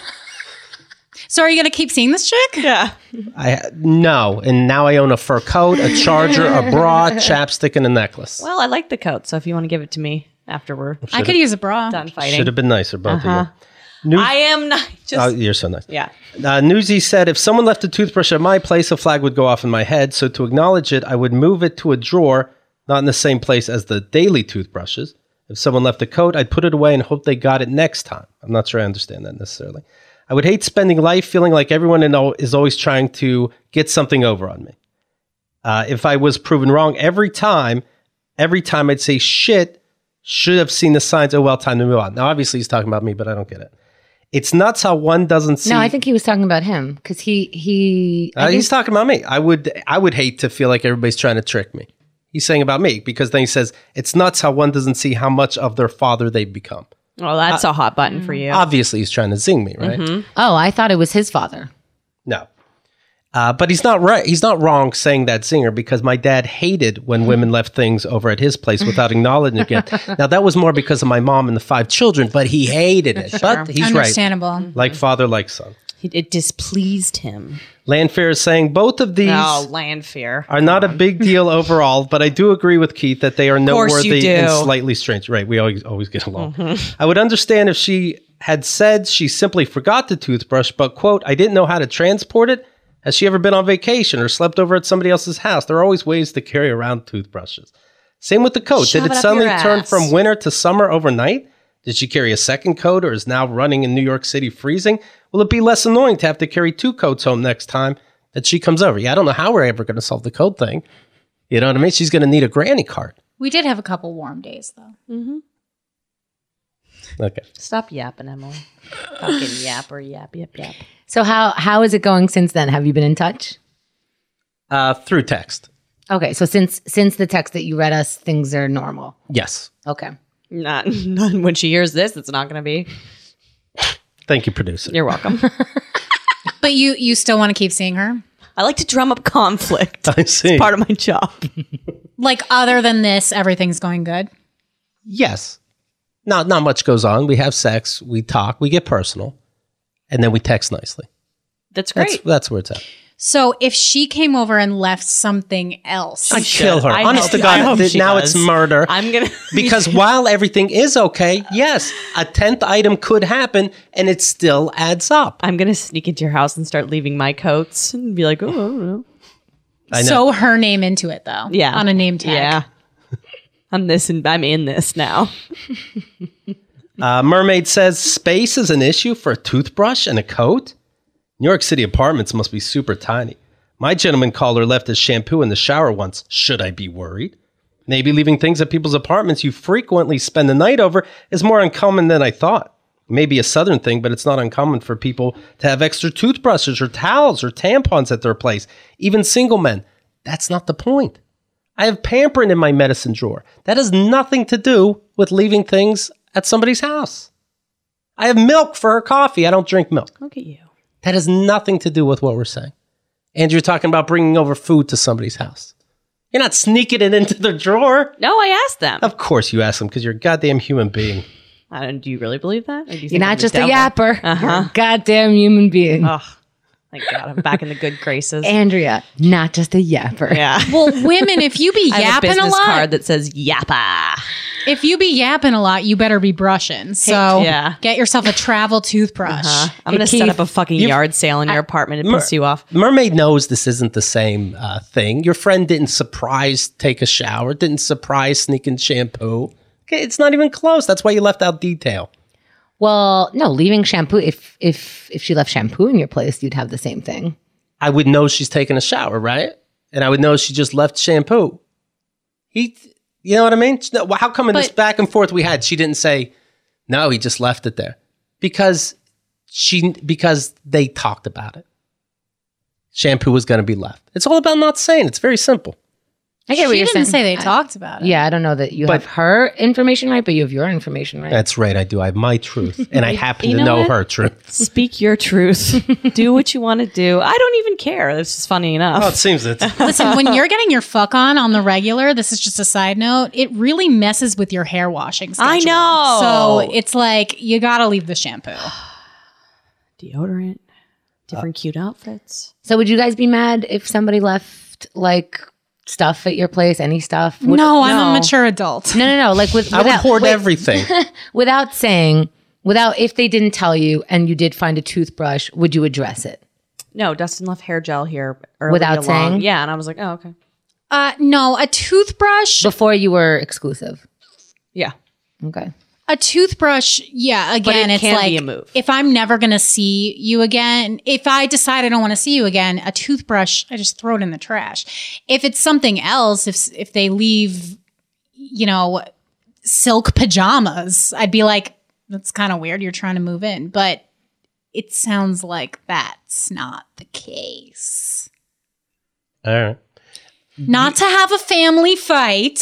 So are you going to keep seeing this chick? Yeah. I no, and now I own a fur coat, a charger, a bra, chapstick, and a necklace. Well, I like the coat, so if you want to give it to me after we're I could use a bra. done fighting. Should have been nicer, both Uh-huh. of you. News- I am not just. oh, you're so nice. yeah. Uh, Newsy said, if someone left a toothbrush at my place, a flag would go off in my head. So to acknowledge it, I would move it to a drawer, not in the same place as the daily toothbrushes. If someone left a coat, I'd put it away and hope they got it next time. I'm not sure I understand that necessarily. I would hate spending life feeling like everyone in al- is always trying to get something over on me. Uh, if I was proven wrong every time, every time I'd say, shit, should have seen the signs. Oh, well, time to move on. Now, obviously, he's talking about me, but I don't get it. It's nuts how one doesn't see. No, I think he was talking about him because he he. I Uh, think- he's talking about me. I would I would hate to feel like everybody's trying to trick me. He's saying about me because then he says it's nuts how one doesn't see how much of their father they've become. Well, that's a hot button for you. Obviously, he's trying to zing me, right? oh, I thought it was his father. No, uh, but he's not right. He's not wrong saying that zinger because my dad hated when women left things over at his place without acknowledging it. Now that was more because of my mom and the five children, but he hated it. But he's right, Understandable. like father, like son. It, it displeased him. Landfair is saying both of these. Oh, land fear. Are not a big deal overall, but I do agree with Keith that they are course you noteworthy do. and slightly strange. Right, we always always get along. I would understand if she had said she simply forgot the toothbrush, but quote, I didn't know how to transport it. Has she ever been on vacation or slept over at somebody else's house? There are always ways to carry around toothbrushes. Same with the coat. Shove Did it it up suddenly your turn ass. from winter to summer overnight? Did she carry a second coat or is now running in New York City freezing? Will it be less annoying to have to carry two coats home next time that she comes over? Yeah, I don't know how we're ever going to solve the coat thing. You know what I mean? She's going to need a granny cart. We did have a couple warm days, though. Okay. Stop yapping, Emily. Fucking yapper, yap, yap, yap. So how how is it going since then? Have you been in touch? Uh, through text. Okay, so since since the text that you read us, things are normal. Yes. Okay. Not, not when she hears this, it's not going to be. Thank you, producer. You're welcome. But you you still want to keep seeing her? I like to drum up conflict. I see. Part of my job. Like, other than this, everything's going good? Yes. Not not much goes on. We have sex. We talk. We get personal, and then we text nicely. That's great. That's that's where it's at. So if she came over and left something else, I kill her. I Honest hope- to I God, hope th- she now does. it's murder. I'm going to. Because while everything is okay, yes, a tenth item could happen, and it still adds up. I'm going to sneak into your house and start leaving my coats and be like, oh, I don't know. I know. sew her name into it, though. Yeah. On a name tag. Yeah. I'm this and I'm in this now. Uh, Mermaid says space is an issue for a toothbrush and a coat. New York City apartments must be super tiny. My gentleman caller left his shampoo in the shower once. Should I be worried? Maybe leaving things at people's apartments you frequently spend the night over is more uncommon than I thought. Maybe a southern thing, but it's not uncommon for people to have extra toothbrushes or towels or tampons at their place. Even single men. That's not the point. I have Pamperin in my medicine drawer. That has nothing to do with leaving things at somebody's house. I have milk for her coffee. I don't drink milk. Look at you. That has nothing to do with what we're saying. And you're talking about bringing over food to somebody's house. You're not sneaking it into the drawer. No, I asked them. Of course you ask them because you're a goddamn human being. I don't, do you really believe that? Or do you You're think I'm not the just a devil? yapper. Uh-huh. You're a goddamn human being. Oh, thank God. I'm back in the good graces. Andrea, not just a yapper. yeah. Well, women, if you be I have a yapping a, business lot, card that says yappa. if you be yapping a lot, you better be brushing. So yeah. get yourself a travel toothbrush. Uh, I'm Hey, going to set Keith, up a fucking you've- yard sale in your apartment and piss you off. Mermaid knows this isn't the same uh, thing. Your friend didn't surprise take a shower, didn't surprise sneak in shampoo. Okay, it's not even close. That's why you left out detail. Well, no, leaving shampoo. If if if she left shampoo in your place, you'd have the same thing. I would know she's taking a shower, right? And I would know she just left shampoo. He, you know what I mean? No, well, how come in this But- back and forth we had, she didn't say, no, he just left it there? Because she, because they talked about it. Shampoo was going to be left. It's all about not saying. It's very simple. I get what She you're didn't saying. say they talked about it. Yeah, I don't know that you But- have her information right, but you have your information right. That's right. I do. I have my truth, and I happen You to know know what? her truth. Speak your truth. Do what you want to do. I don't even care. This is funny enough. Oh, it seems it. Listen, when you're getting your fuck on on the regular, this is just a side note, it really messes with your hair washing schedule. I know. So it's like, you got to leave the shampoo. Deodorant, different cute outfits. So would you guys be mad if somebody left like stuff at your place, any stuff? Would- No, I'm no. a mature adult. No, no, no. Like with I would without, hoard wait, everything. without saying, without if they didn't tell you and you did find a toothbrush, would you address it? No, Dustin left hair gel here early Without along. saying? Yeah, and I was like, oh, okay. Uh, no, a toothbrush. Before you were exclusive. Yeah. Okay. A toothbrush, yeah, again, it it's can like be a move. if I'm never going to see you again, if I decide I don't want to see you again, a toothbrush, I just throw it in the trash. If it's something else, if if they leave, you know, silk pajamas, I'd be like, that's kind of weird. You're trying to move in. But it sounds like that's not the case. All right. Not to have a family fight.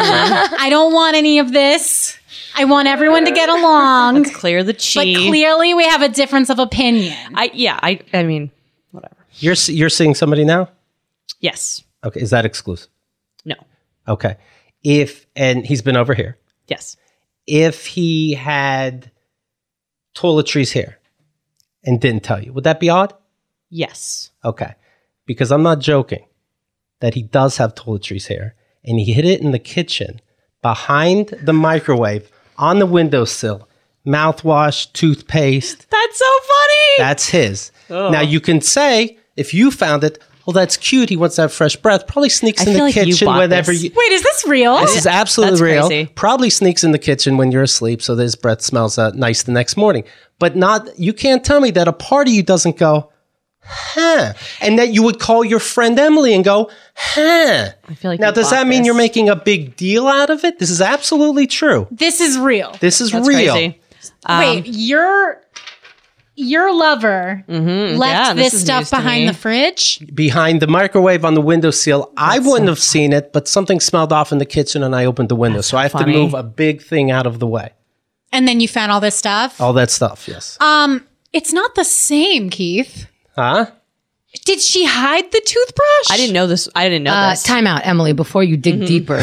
I don't want any of this. I want everyone to get along. Clear the But chi. clearly we have a difference of opinion. I yeah, I I mean, whatever. You're s- you're seeing somebody now? Yes. Okay. Is that exclusive? No. Okay. If and he's been over here. Yes. If he had toiletries here and didn't tell you, would that be odd? Yes. Okay. Because I'm not joking that he does have toiletries here and he hid it in the kitchen behind the microwave on the windowsill. Mouthwash, toothpaste. That's so funny. That's his. Now you can say, if you found it, well, that's cute. He wants to have fresh breath. Probably sneaks I in the feel like you kitchen bought whenever this. you. Wait, is this real? This is absolutely That's real. crazy. Probably sneaks in the kitchen when you're asleep, so that his breath smells uh, nice the next morning. But not, you can't tell me that a part of you doesn't go, huh? And that you would call your friend Emily and go, huh? I feel like now, you does bought that mean this. you're making a big deal out of it? This is absolutely true. This is real. This is That's real. crazy. Um, Wait, your your lover yeah, left this this is stuff news to behind me. the fridge? Behind the microwave on the windowsill, I wouldn't have seen it, but something smelled off in the kitchen and I opened the window. So I have funny. to move a big thing out of the way. And then you found all this stuff? All that stuff, yes. Um, it's not the same, Keith. Huh? Did she hide the toothbrush? I didn't know this. I didn't know Uh, this. time out, Emily, before you dig Mm-hmm. deeper.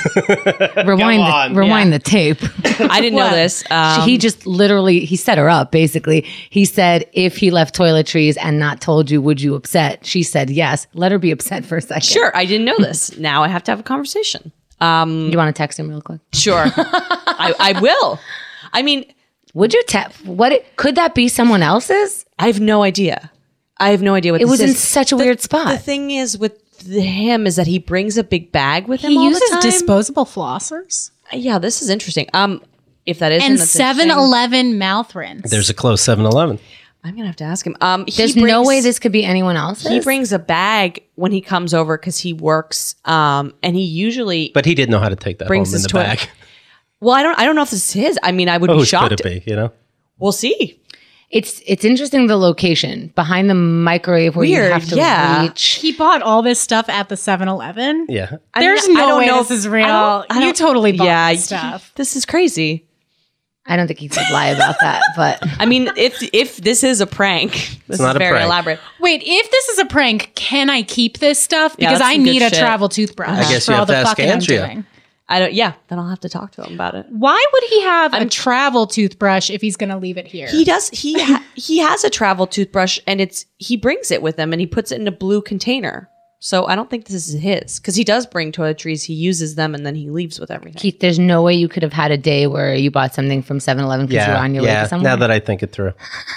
rewind Come on, the, rewind yeah. the tape. I didn't know What? this. Um, he just literally, he set her up, basically. He said, if he left toiletries and not told you, would you upset? She said, yes. Let her be upset for a second. sure, I didn't know this. Now I have to have a conversation. Um, You want to text him real quick? sure, I, I will. I mean, Would you text? What it, could that be someone else's? I have no idea. I have no idea what It this was in is. such a The- weird spot. The thing is with the, him is that he brings a big bag with him He all uses the time. disposable flossers yeah, this is interesting. Um, if that is and that's seven interesting. eleven mouth rinse. There's a close seven eleven. I'm gonna have to ask him. Um, he There's no brings- way this could be anyone else's. He brings a bag when he comes over because he works. Um, and he usually. But he didn't know how to take that Brings home in his the toy- bag. well, I don't. I don't know if this is his. I mean, I would be Whose shocked. could it be, you know? We'll see. It's it's interesting the location behind the microwave where Weird, you have to yeah. reach. he bought all this stuff at the seven eleven. Yeah. I mean, There's I no don't way know this if- is real. I don't- I You don't- totally bought yeah, this stuff. This is crazy. I don't think he could lie about that, but I mean, if if this is a prank, this is not a very prank. elaborate. Wait, if this is a prank, can I keep this stuff? Yeah, Because that's I some good need a shit. travel toothbrush I guess for you all have to the ask fucking I'm Andrea. doing. I don't. Yeah, then I'll have to talk to him about it. Why would he have a travel toothbrush if he's going to leave it here? He does. He ha- he has a travel toothbrush, and it's he brings it with him, and he puts it in a blue container. So I don't think this is his because he does bring toiletries. He uses them, and then he leaves with everything. Keith, there's no way you could have had a day where you bought something from seven eleven because you were Yeah. on your way Yeah. to somewhere. Now that I think it through.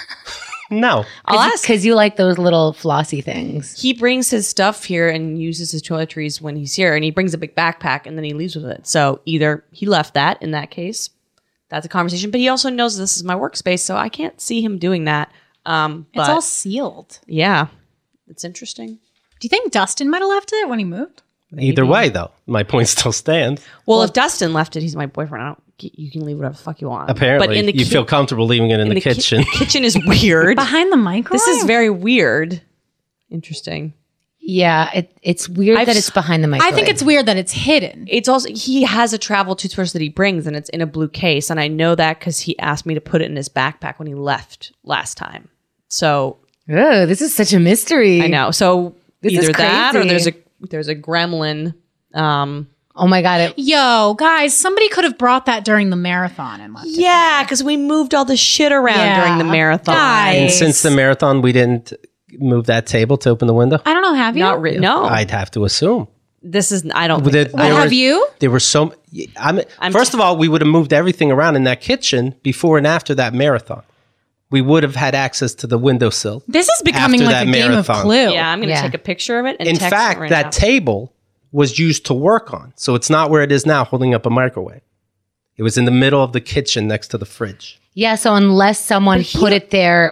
No. I'll ask. Because you like those little flossy things. He brings his stuff here and uses his toiletries when he's here, and he brings a big backpack, and then he leaves with it. So either he left that in that case, that's a conversation. But he also knows this is my workspace, so I can't see him doing that. Um, but it's all sealed. yeah, it's interesting. Do you think Dustin might have left it when he moved? Either way, though, my point still stands. Well, if Dustin left it, he's my boyfriend. I don't. You can leave whatever the fuck you want. Apparently, but in the you ki- feel comfortable leaving it in, in the, ki- kitchen. kitchen is weird. Behind the microwave? This is very weird. Interesting. Yeah, it, it's weird I've that s- it's behind the I microwave. think it's weird that it's hidden. It's also, he has a travel toothbrush that he brings and it's in a blue case. And I know that because he asked me to put it in his backpack when he left last time. So Oh, this is such a mystery. I know. So This is either that or crazy. there's a there's a gremlin. Um, Oh my god! It, Yo, guys, somebody could have brought that during the marathon and left it. yeah, because we moved all the shit around Yeah. during the marathon. Guys. And since the marathon, we didn't move that table to open the window. I don't know. Have you? Not re- no. I'd have to assume. this is I don't. There- Think Well, there have were- you? There were so. I'm, I'm first t- of all, we would have moved everything around in that kitchen before and after that marathon. We would have had access to the windowsill. This is becoming After like a that game of marathon. Clue. yeah, I'm gonna Yeah. take a picture of it. And In text fact, it right that now. table was used to work on, so it's not where it is now, holding up a microwave. It was in the middle of the kitchen next to the fridge. yeah. So unless someone put it there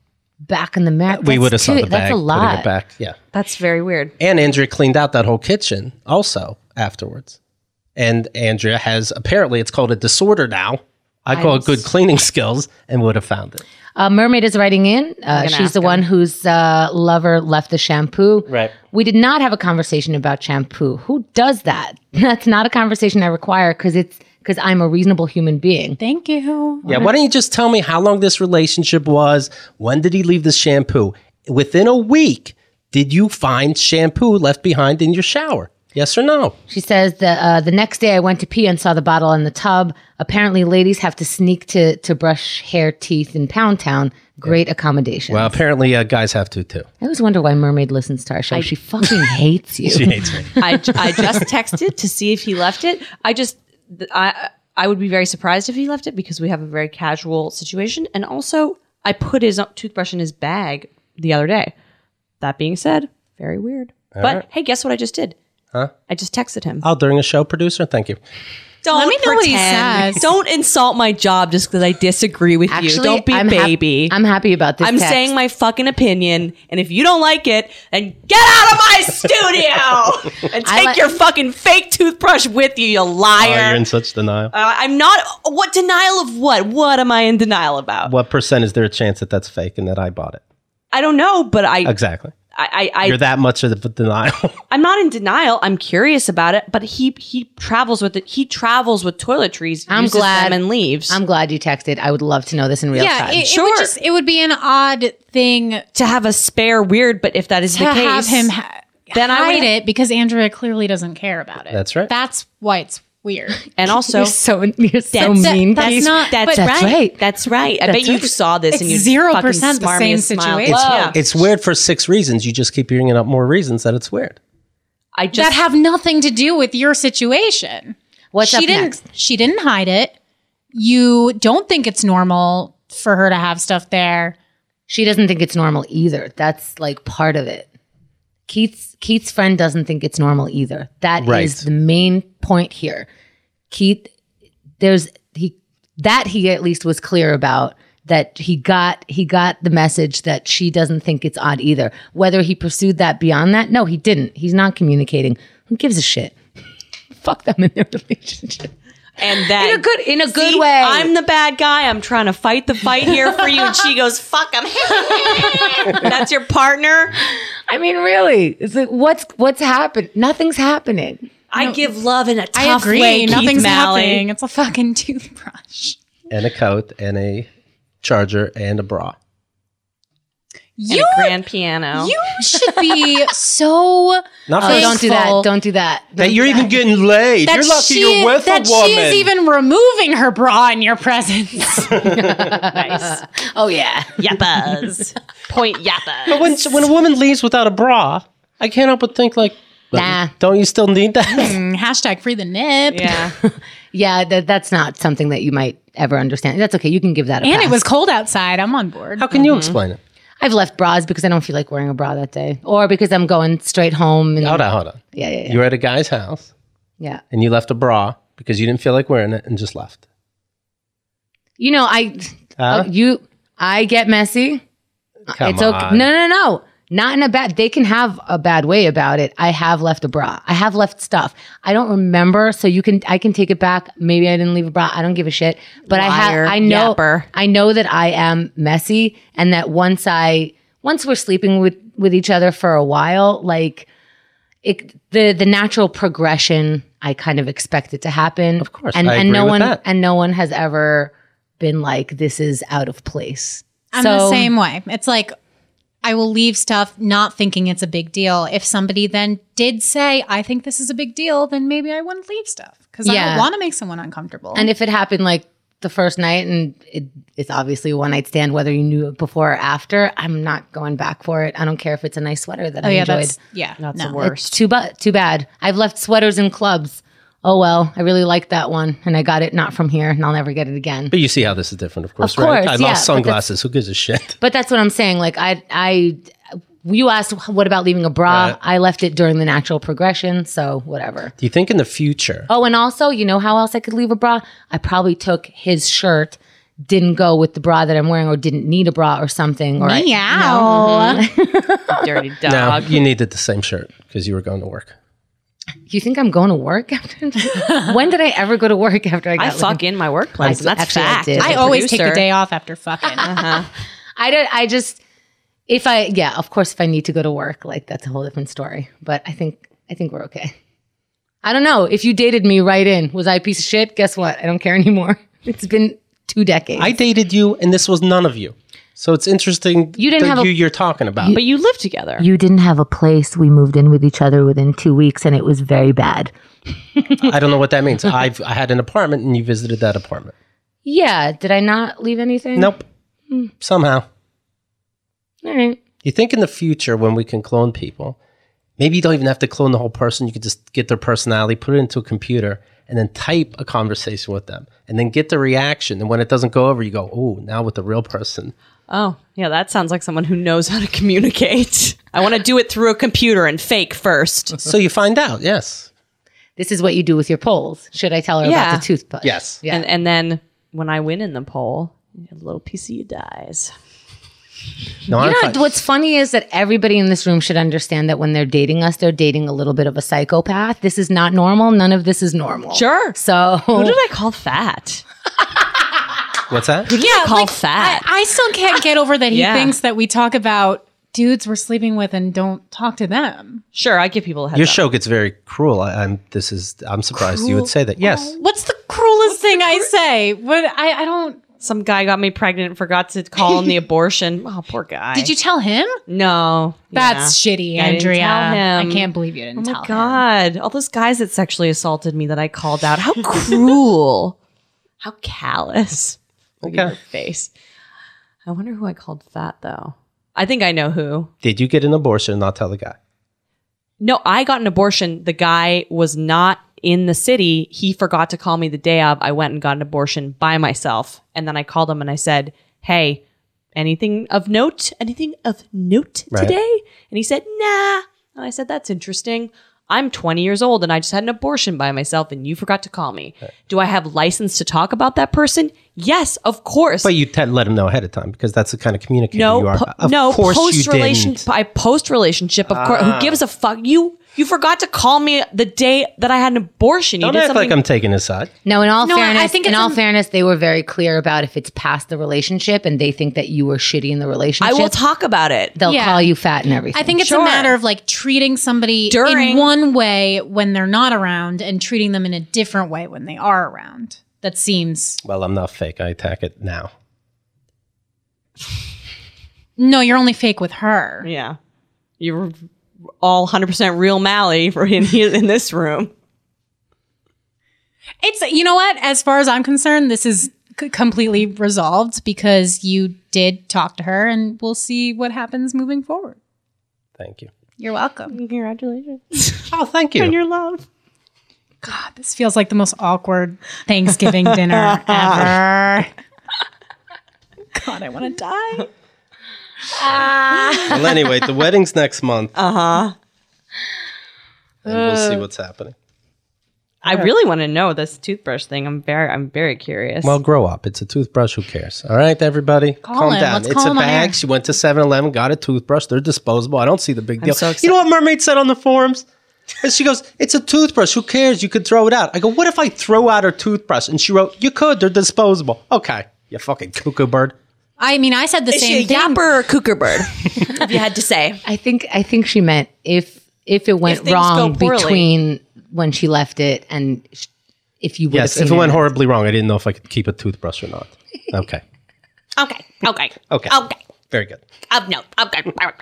back in the mat, we would have saw the bag, That's a putting lot. it back. Yeah. That's very weird. And Andrea cleaned out that whole kitchen also afterwards. And Andrea has, apparently it's called a disorder now. I call it good cleaning skills, and would have found it. Uh, Mermaid is writing in. Uh, gonna she's ask the one whose uh, lover left the shampoo. Right. We did not have a conversation about shampoo. Who does that? That's not a conversation I require because it's because I'm a reasonable human being. Thank you. Yeah, why don't you just tell me how long this relationship was? When did he leave the shampoo? Within a week, did you find shampoo left behind in your shower? Yes or no? She says that uh, the next day I went to pee and saw the bottle in the tub. Apparently, ladies have to sneak to to brush hair, teeth in Pound Town. Great accommodation. Well, apparently uh, guys have to too. I always wonder why Mermaid listens to our show. she fucking hates you. She hates me. I, I just texted to see if he left it. I just I I would be very surprised if he left it because we have a very casual situation. And also, I put his toothbrush in his bag the other day. That being said, very weird. but right. hey, guess what I just did? Huh? I just texted him. Oh, during a show, producer? Thank you. Don't Let me know what he pretend. says. Don't insult my job just because I disagree with you. Actually, Don't be I'm hap- baby. I'm happy about this. I'm text. saying my fucking opinion, and if you don't like it, then get out of my studio and I take li- your fucking fake toothbrush with you, you Oh, liar. you're in such denial. Uh, I'm not. What denial of what? What am I in denial about? What percent is there a chance that that's fake and that I bought it? I don't know, but I, Exactly. I, I, You're I that much of a denial. I'm not in denial. I'm curious about it. But he he travels with it. He travels with toiletries. I'm uses glad- them and leaves. I'm glad you texted. I would love to know this in real Yeah, time. it, it Sure. would just it would be an odd thing to have a spare weird, but if that is to the case, have him ha- then I hide would- it because Andrea clearly doesn't care about it. That's right. That's why it's weird. and also you're so you're so That's- mean. that's Keith. not- That's, but- right. That's right. That's right. I That's bet you right. saw this and It's you zero fucking percent the smarmy same and smiled. situation. Yeah. It's weird for six reasons. You just keep bringing up more reasons that it's weird. I just that have nothing to do with your situation. What's she up didn't next? she didn't hide it. You don't think it's normal for her to have stuff there. She doesn't think it's normal either. That's like part of it. Keith's Keith's friend doesn't think it's normal either. That is Right. the main point here. Keith, there's he that he at least was clear about that he got he got the message that she doesn't think it's odd either. Whether he pursued that beyond that, no, he didn't. He's not communicating. Who gives a shit? Fuck them in their relationship. and then In a good in a good See, way. I'm the bad guy. I'm trying to fight the fight here for you, and she goes, "Fuck him." That's your partner. I mean, really, it's like what's what's happened? Nothing's happening. I give love in a tough I agree. way. Keith Nothing's Malley. happening. It's a fucking toothbrush. And a coat and a charger and a bra. And You a grand piano. you should be so Not Oh, for don't do Thankful. that. Don't do that. that Don't you're do even that. getting laid. that You're lucky she, you're with that a woman. she is even removing her bra in your presence. nice. Oh yeah. Yappers. Point yappers. But when, when a woman leaves without a bra, I can't help but think like, Nah. don't you still need that? Mm, Hashtag free the nip. Yeah. Yeah, that, that's not something that you might ever understand. That's okay. You can give that a And pass. it was cold outside. I'm on board. How can you explain it? I've left bras because I don't feel like wearing a bra that day, or because I'm going straight home. And Hold on, hold on. yeah, yeah, yeah. You're at a guy's house yeah. and you left a bra because you didn't feel like wearing it and just left. You know, I Huh? oh, you I get messy. Come it's okay. on. No, no, no. Not in a bad. They can have a bad way about it. I have left a bra. I have left stuff. I don't remember, so you can. I can take it back. Maybe I didn't leave a bra. I don't give a shit. But I Liar, have. I know. yapper. I know that I am messy, and that once I once we're sleeping with with each other for a while, like it, the the natural progression, I kind of expect it to happen. Of course, and I and agree no with one that. and no one has ever been like, this is out of place. I'm So- the same way. It's like I will leave stuff not thinking it's a big deal. If somebody then did say, I think this is a big deal, then maybe I wouldn't leave stuff because I Yeah. don't want to make someone uncomfortable. And if it happened like the first night and it, it's obviously a one night stand, whether you knew it before or after, I'm not going back for it. I don't care if it's a nice sweater that oh I yeah, enjoyed. that's yeah, That's no. the It's worst. too, bu- too bad. I've left sweaters in clubs. Oh, well, I really like that one. And I got it not from here and I'll never get it again. But you see how this is different, of course, Of right? course, I yeah, but lost sunglasses. Who gives a shit? But that's what I'm saying. Like I, I, you asked what about leaving a bra? Right. I left it during the natural progression. So whatever. Do you think in the future? Oh, and also, you know how else I could leave a bra? I probably took his shirt, didn't go with the bra that I'm wearing, or didn't need a bra or something. Or I, Meow. Dirty No, dog. you needed the same shirt because you were going to work. you think I'm going to work after? When did I ever go to work after I got I laid? fuck in my workplace. I- That's actually, I fact. did. As a I always take producer. the day off after fucking. I did. I just, if I, yeah, of course, if I need to go to work, like that's a whole different story. But I think, I think we're okay. I don't know. If you dated me, right in. Was I a piece of shit? Guess what? I don't care anymore. It's been two decades. I dated you, and this was none of you. So it's interesting. You didn't that have a- you you're talking about. But you live together. You didn't have a place. We moved in with each other within two weeks, and it was very bad. I don't know what that means. I've I had an apartment, and you visited that apartment. Yeah. Did I not leave anything? Nope. Somehow. All right. You think in the future when we can clone people, maybe you don't even have to clone the whole person. You could just get their personality, put it into a computer, and then type a conversation with them, and then get the reaction. And when it doesn't go over, you go, "Oh, now with the real person." Oh, yeah, that sounds like someone who knows how to communicate. I want to do it through a computer and fake first. So you find out, yes, This is what you do with your polls. Should I tell her Yeah. about the toothbrush? yes. Yeah. And and then when I win in the poll, a little piece of you dies. No, You I'm know, fine. what's funny is that everybody in this room should understand that when they're dating us, they're dating a little bit of a psychopath. This is not normal. None of this is normal. Sure. So Who did I call fat? What's that? Who did I call like, fat? I, I still can't get over that he Yeah. thinks that we talk about dudes we're sleeping with and don't talk to them. Sure, I give people a heads Your up. show gets very cruel. I, I'm. This is. I'm surprised you would say that. Yes. What's the cruelest thing I say? What I, I don't. Some guy got me pregnant and forgot to call in the abortion. Oh, poor guy. Did you tell him? No. That's Yeah. shitty, I didn't Andrea. tell him. I can't believe you didn't Oh tell my him. God. All those guys that sexually assaulted me that I called out. How cruel. How callous. Look at Okay. your face. I wonder who I called fat, though. I think I know who. Did you get an abortion and not tell the guy? No, I got an abortion. The guy was not in the city. He forgot to call me the day of. I went and got an abortion by myself. And then I called him and I said, hey, anything of note? Anything of note Right. today? And he said, nah. And I said, that's interesting. I'm twenty years old and I just had an abortion by myself and you forgot to call me. Do I have license to talk about that person? Yes, of course. But you tell, let him know ahead of time because that's the kind of communicator No, you are. po- of no, course post you relationship. didn't. I post relationship, of course. Ah. Who gives a fuck? You you forgot to call me the day that I had an abortion. You Don't did act something. like I'm taking his side. no, in all No, I- I fairness, think in it's all a- fairness, they were very clear about if it's past the relationship and they think that you were shitty in the I relationship, will talk about it. they'll Yeah. call you fat and everything. I think it's Sure. a matter of like treating somebody During- in one way when they're not around and treating them in a different way when they are around. That seems Well, I'm not fake. I attack it now. no, you're only fake with her. Yeah, you were all one hundred percent real Mally for in here in this room. It's you know what? As far as I'm concerned, this is c- completely resolved because you did talk to her, and we'll see what happens moving forward. Thank you. You're welcome. Congratulations Oh, thank you. on your love. God, this feels like the most awkward Thanksgiving dinner ever. God, I want to die. Well, anyway, the wedding's next month. Uh huh. And we'll see what's happening. I really want to know this toothbrush thing. I'm very I'm very curious. Well, grow up. It's a toothbrush. Who cares? All right, everybody, calm him. down. Let's it's call a him on bag. air. She went to seven eleven, got a toothbrush. They're disposable. I don't see the big deal. so you know what Mermaid said on the forums? And she goes, "It's a toothbrush. Who cares? You could throw it out." I go, "What if I throw out her toothbrush?" And she wrote, "You could. They're disposable." Okay, you fucking cuckoo bird. I mean, I said the is she same a thing. yapper or a cougar bird? have you had to say? I think I think she meant if if it went things wrong go poorly. between when she left it and sh- if you would Yes, have if seen it went her. horribly wrong, I didn't know if I could keep a toothbrush or not. Okay. Okay. Okay. Okay. Okay. Very good. Oh, no. Okay.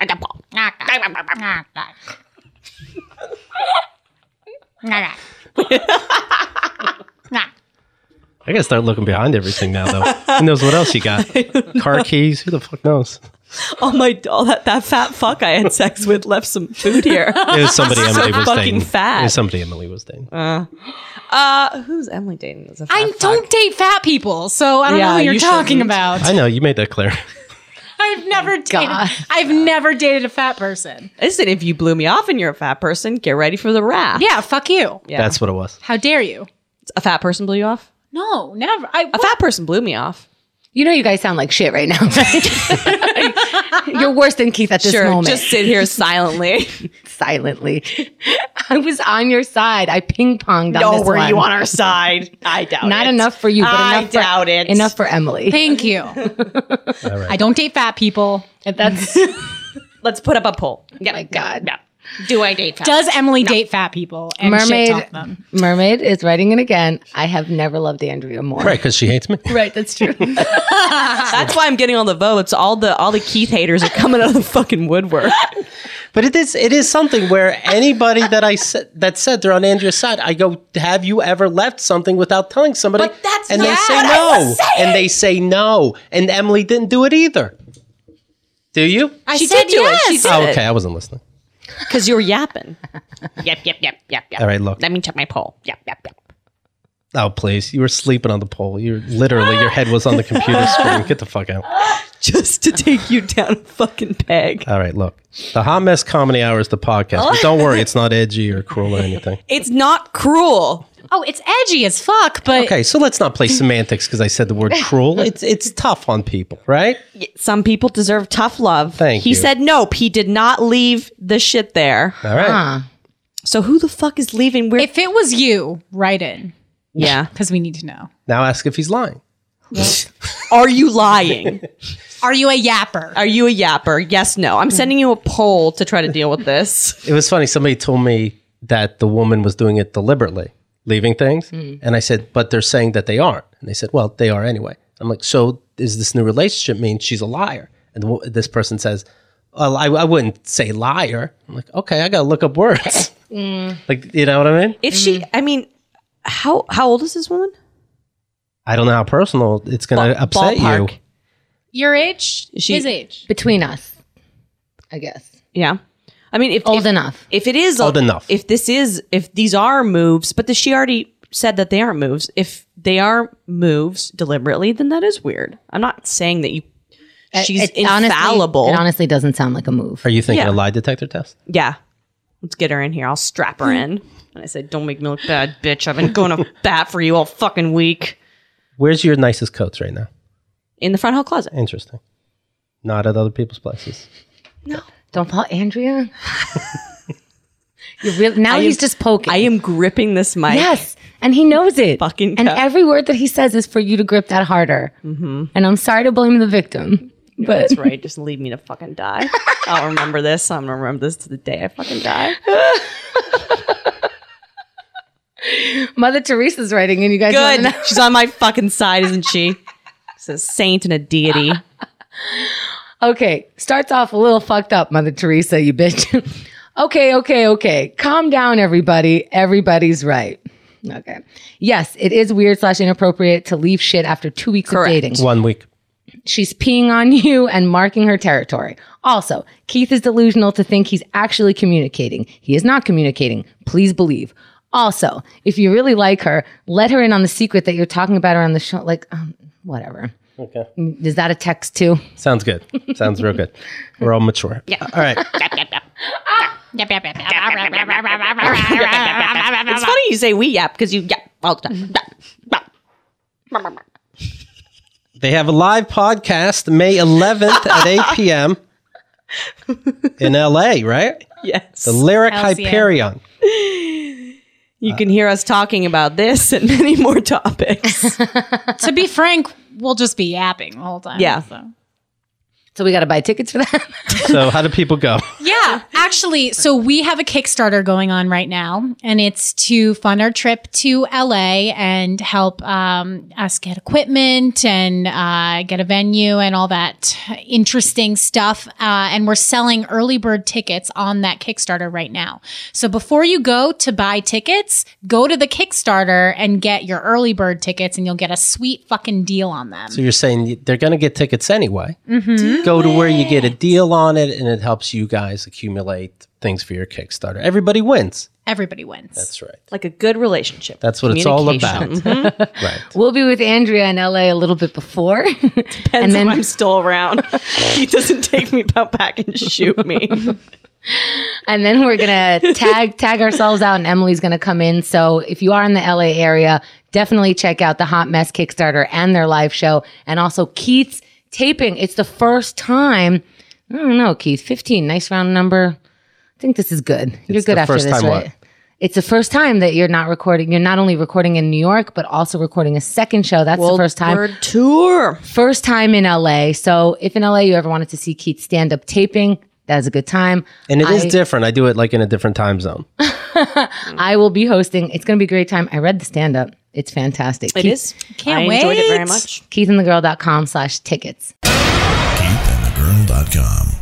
I gotta start looking behind everything now, though. Who knows what else you got? Car keys? Who the fuck knows? Oh my! All that that fat fuck I had sex with left some food here. It was somebody Emily was fucking dating. fat. It was somebody Emily was dating. Uh, who's Emily dating? Is a fat I fuck? don't date fat people, so I don't Yeah, know who you're you talking shouldn't. about. I know you made that clear. I've never dated. God. I've never dated a fat person. Listen, if you blew me off and you're a fat person, get ready for the wrath. Yeah, fuck you. Yeah. That's what it was. How dare you? A fat person blew you off. No, never. I, A fat person blew me off. You know you guys sound like shit right now, right? You're worse than Keith at this Sure, moment. just sit here silently. Silently. I was on your side. I ping-ponged on No, this were one. you on our side? I doubt Not it. enough for you, but I enough doubt for, it. enough for Emily. Thank you. All right. I don't date fat people. And that's Let's put up a poll. oh my God. No. Do I date fat? Does Emily date fat people and Mermaid, shit talk them? Mermaid is writing it again. I have never loved Andrea more. Right, because she hates me. Right, that's true. That's why I'm getting all the votes. All the all the Keith haters are coming out of the fucking woodwork. But it is it is something where anybody that I said that said they're on Andrea's side, I go, have you ever left something without telling somebody? But that's and not they say what I no, was saying. and they say no, and Emily didn't do it either. Do you? I She said did do it. She yes. did. Oh, okay, I wasn't listening. Because you were yapping. Yep, yep, yep, yep, yep. All right, look. Let me check my poll. Yep, yep, yep. Oh, please, you were sleeping on the pole. You're literally your head was on the computer screen. Get the fuck out. Just to take you down a fucking peg. All right, look. The Hot Mess Comedy Hour is the podcast, but don't worry, it's not edgy or cruel or anything. It's not cruel. Oh, it's edgy as fuck, but Okay, so let's not play semantics because I said the word cruel. It's it's tough on people, right? Some people deserve tough love. Thank he you. said nope. He did not leave the shit there. All right. Huh. So who the fuck is leaving? Where? if it was you, write in yeah. because we need to know. Now ask if he's lying. Are you lying? Are you a yapper? Are you a yapper? Yes, no. I'm sending you a poll to try to deal with this. It was funny. Somebody told me that the woman was doing it deliberately, leaving things. And I said, but they're saying that they aren't. And they said, well, they are anyway. I'm like, so does this new relationship mean she's a liar? And the, wo- this person says, well, I, I wouldn't say liar. I'm like, okay, I got to look up words. Like, you know what I mean? If she, I mean, how how old is this woman? I don't know how personal it's going to Ball- upset ballpark. you. Your age? She- His age? Between us, I guess. Yeah. I mean, if Old if, enough. if it is Old enough. if this is if these are moves, but does she already said that they aren't moves? If they are moves deliberately, then that is weird. I'm not saying that you. She's It- it honestly- infallible. it honestly doesn't sound like a move. Are you thinking Yeah. a lie detector test? Yeah. Let's get her in here. I'll strap her in. And I said, don't make me look bad, bitch. I've been going to bat for you all fucking week. Where's your nicest coats right now? In the front hall closet. Interesting. Not at other people's places. Don't fall, Andrea. You're really, now I he's am- just poking. I am gripping this mic. Yes, and he knows it. Fucking and cup. every word that he says is for you to grip that harder. Mm-hmm. And I'm sorry to blame the victim, but That's right. Just leave me to fucking die. I'll remember this. I'm going to remember this to the day I fucking die. Mother Teresa's writing, and you guys wanna Good. know- She's on my fucking side, isn't she? She's a saint and a deity. Okay, starts off a little fucked up, Mother Teresa, you bitch. okay, okay, okay. Calm down, everybody. Everybody's right. Okay. Yes, it is weird slash inappropriate to leave shit after two weeks Correct. of dating. One week. She's peeing on you and marking her territory. Also, Keith is delusional to think he's actually communicating. He is not communicating. Please believe. Also, if you really like her, let her in on the secret that you're talking about her on the show. Like, um, whatever. Okay. Is that a text too? Sounds good. Sounds real good. We're all mature. Yeah. All right. Yep, yep, yep, yep. It's funny you say we yap because you yap all the time. They have a live podcast May eleventh at eight p.m. in L A, right? Yes. The Lyric Hells yeah. Hyperion. You can hear us talking about this and many more topics. To be frank, we'll just be yapping the whole time. Yeah. So. So we got to buy tickets for that. So how do people go? Yeah, actually, so we have a Kickstarter going on right now, and it's to fund our trip to L A and help um, us get equipment and uh, get a venue and all that interesting stuff. Uh, and we're selling early bird tickets on that Kickstarter right now. So before you go to buy tickets, go to the Kickstarter and get your early bird tickets, and you'll get a sweet fucking deal on them. So you're saying they're going to get tickets anyway. Mm-hmm. Go to where you get a deal on it, and it helps you guys accumulate things for your Kickstarter. Everybody wins. Everybody wins. That's right. Like a good relationship. That's what it's all about. Communication. Mhm. Right. We'll be with Andrea in L A a little bit before. Depends and then if I'm still around. He doesn't take me back and shoot me. And then we're gonna tag tag ourselves out, and Emily's gonna come in. So if you are in the L A area, definitely check out the Hot Mess Kickstarter and their live show, and also Keith's taping. It's the first time. I don't know, Keith. fifteen, nice round number. I think this is good. You're It's good the after first this, time right? what? It's the first time that you're not recording. You're not only recording in New York, but also recording a second show. That's the first time. World tour. First time in L A. So if in L A you ever wanted to see Keith stand up taping, that was a good time. And it is I- different. I do it like in a different time zone. I will be hosting. It's going to be a great time. I read the stand up. It's fantastic. It Keith, is. Can't I enjoyed it very wait. much. keith and the girl dot com slash tickets. keith and the girl dot com.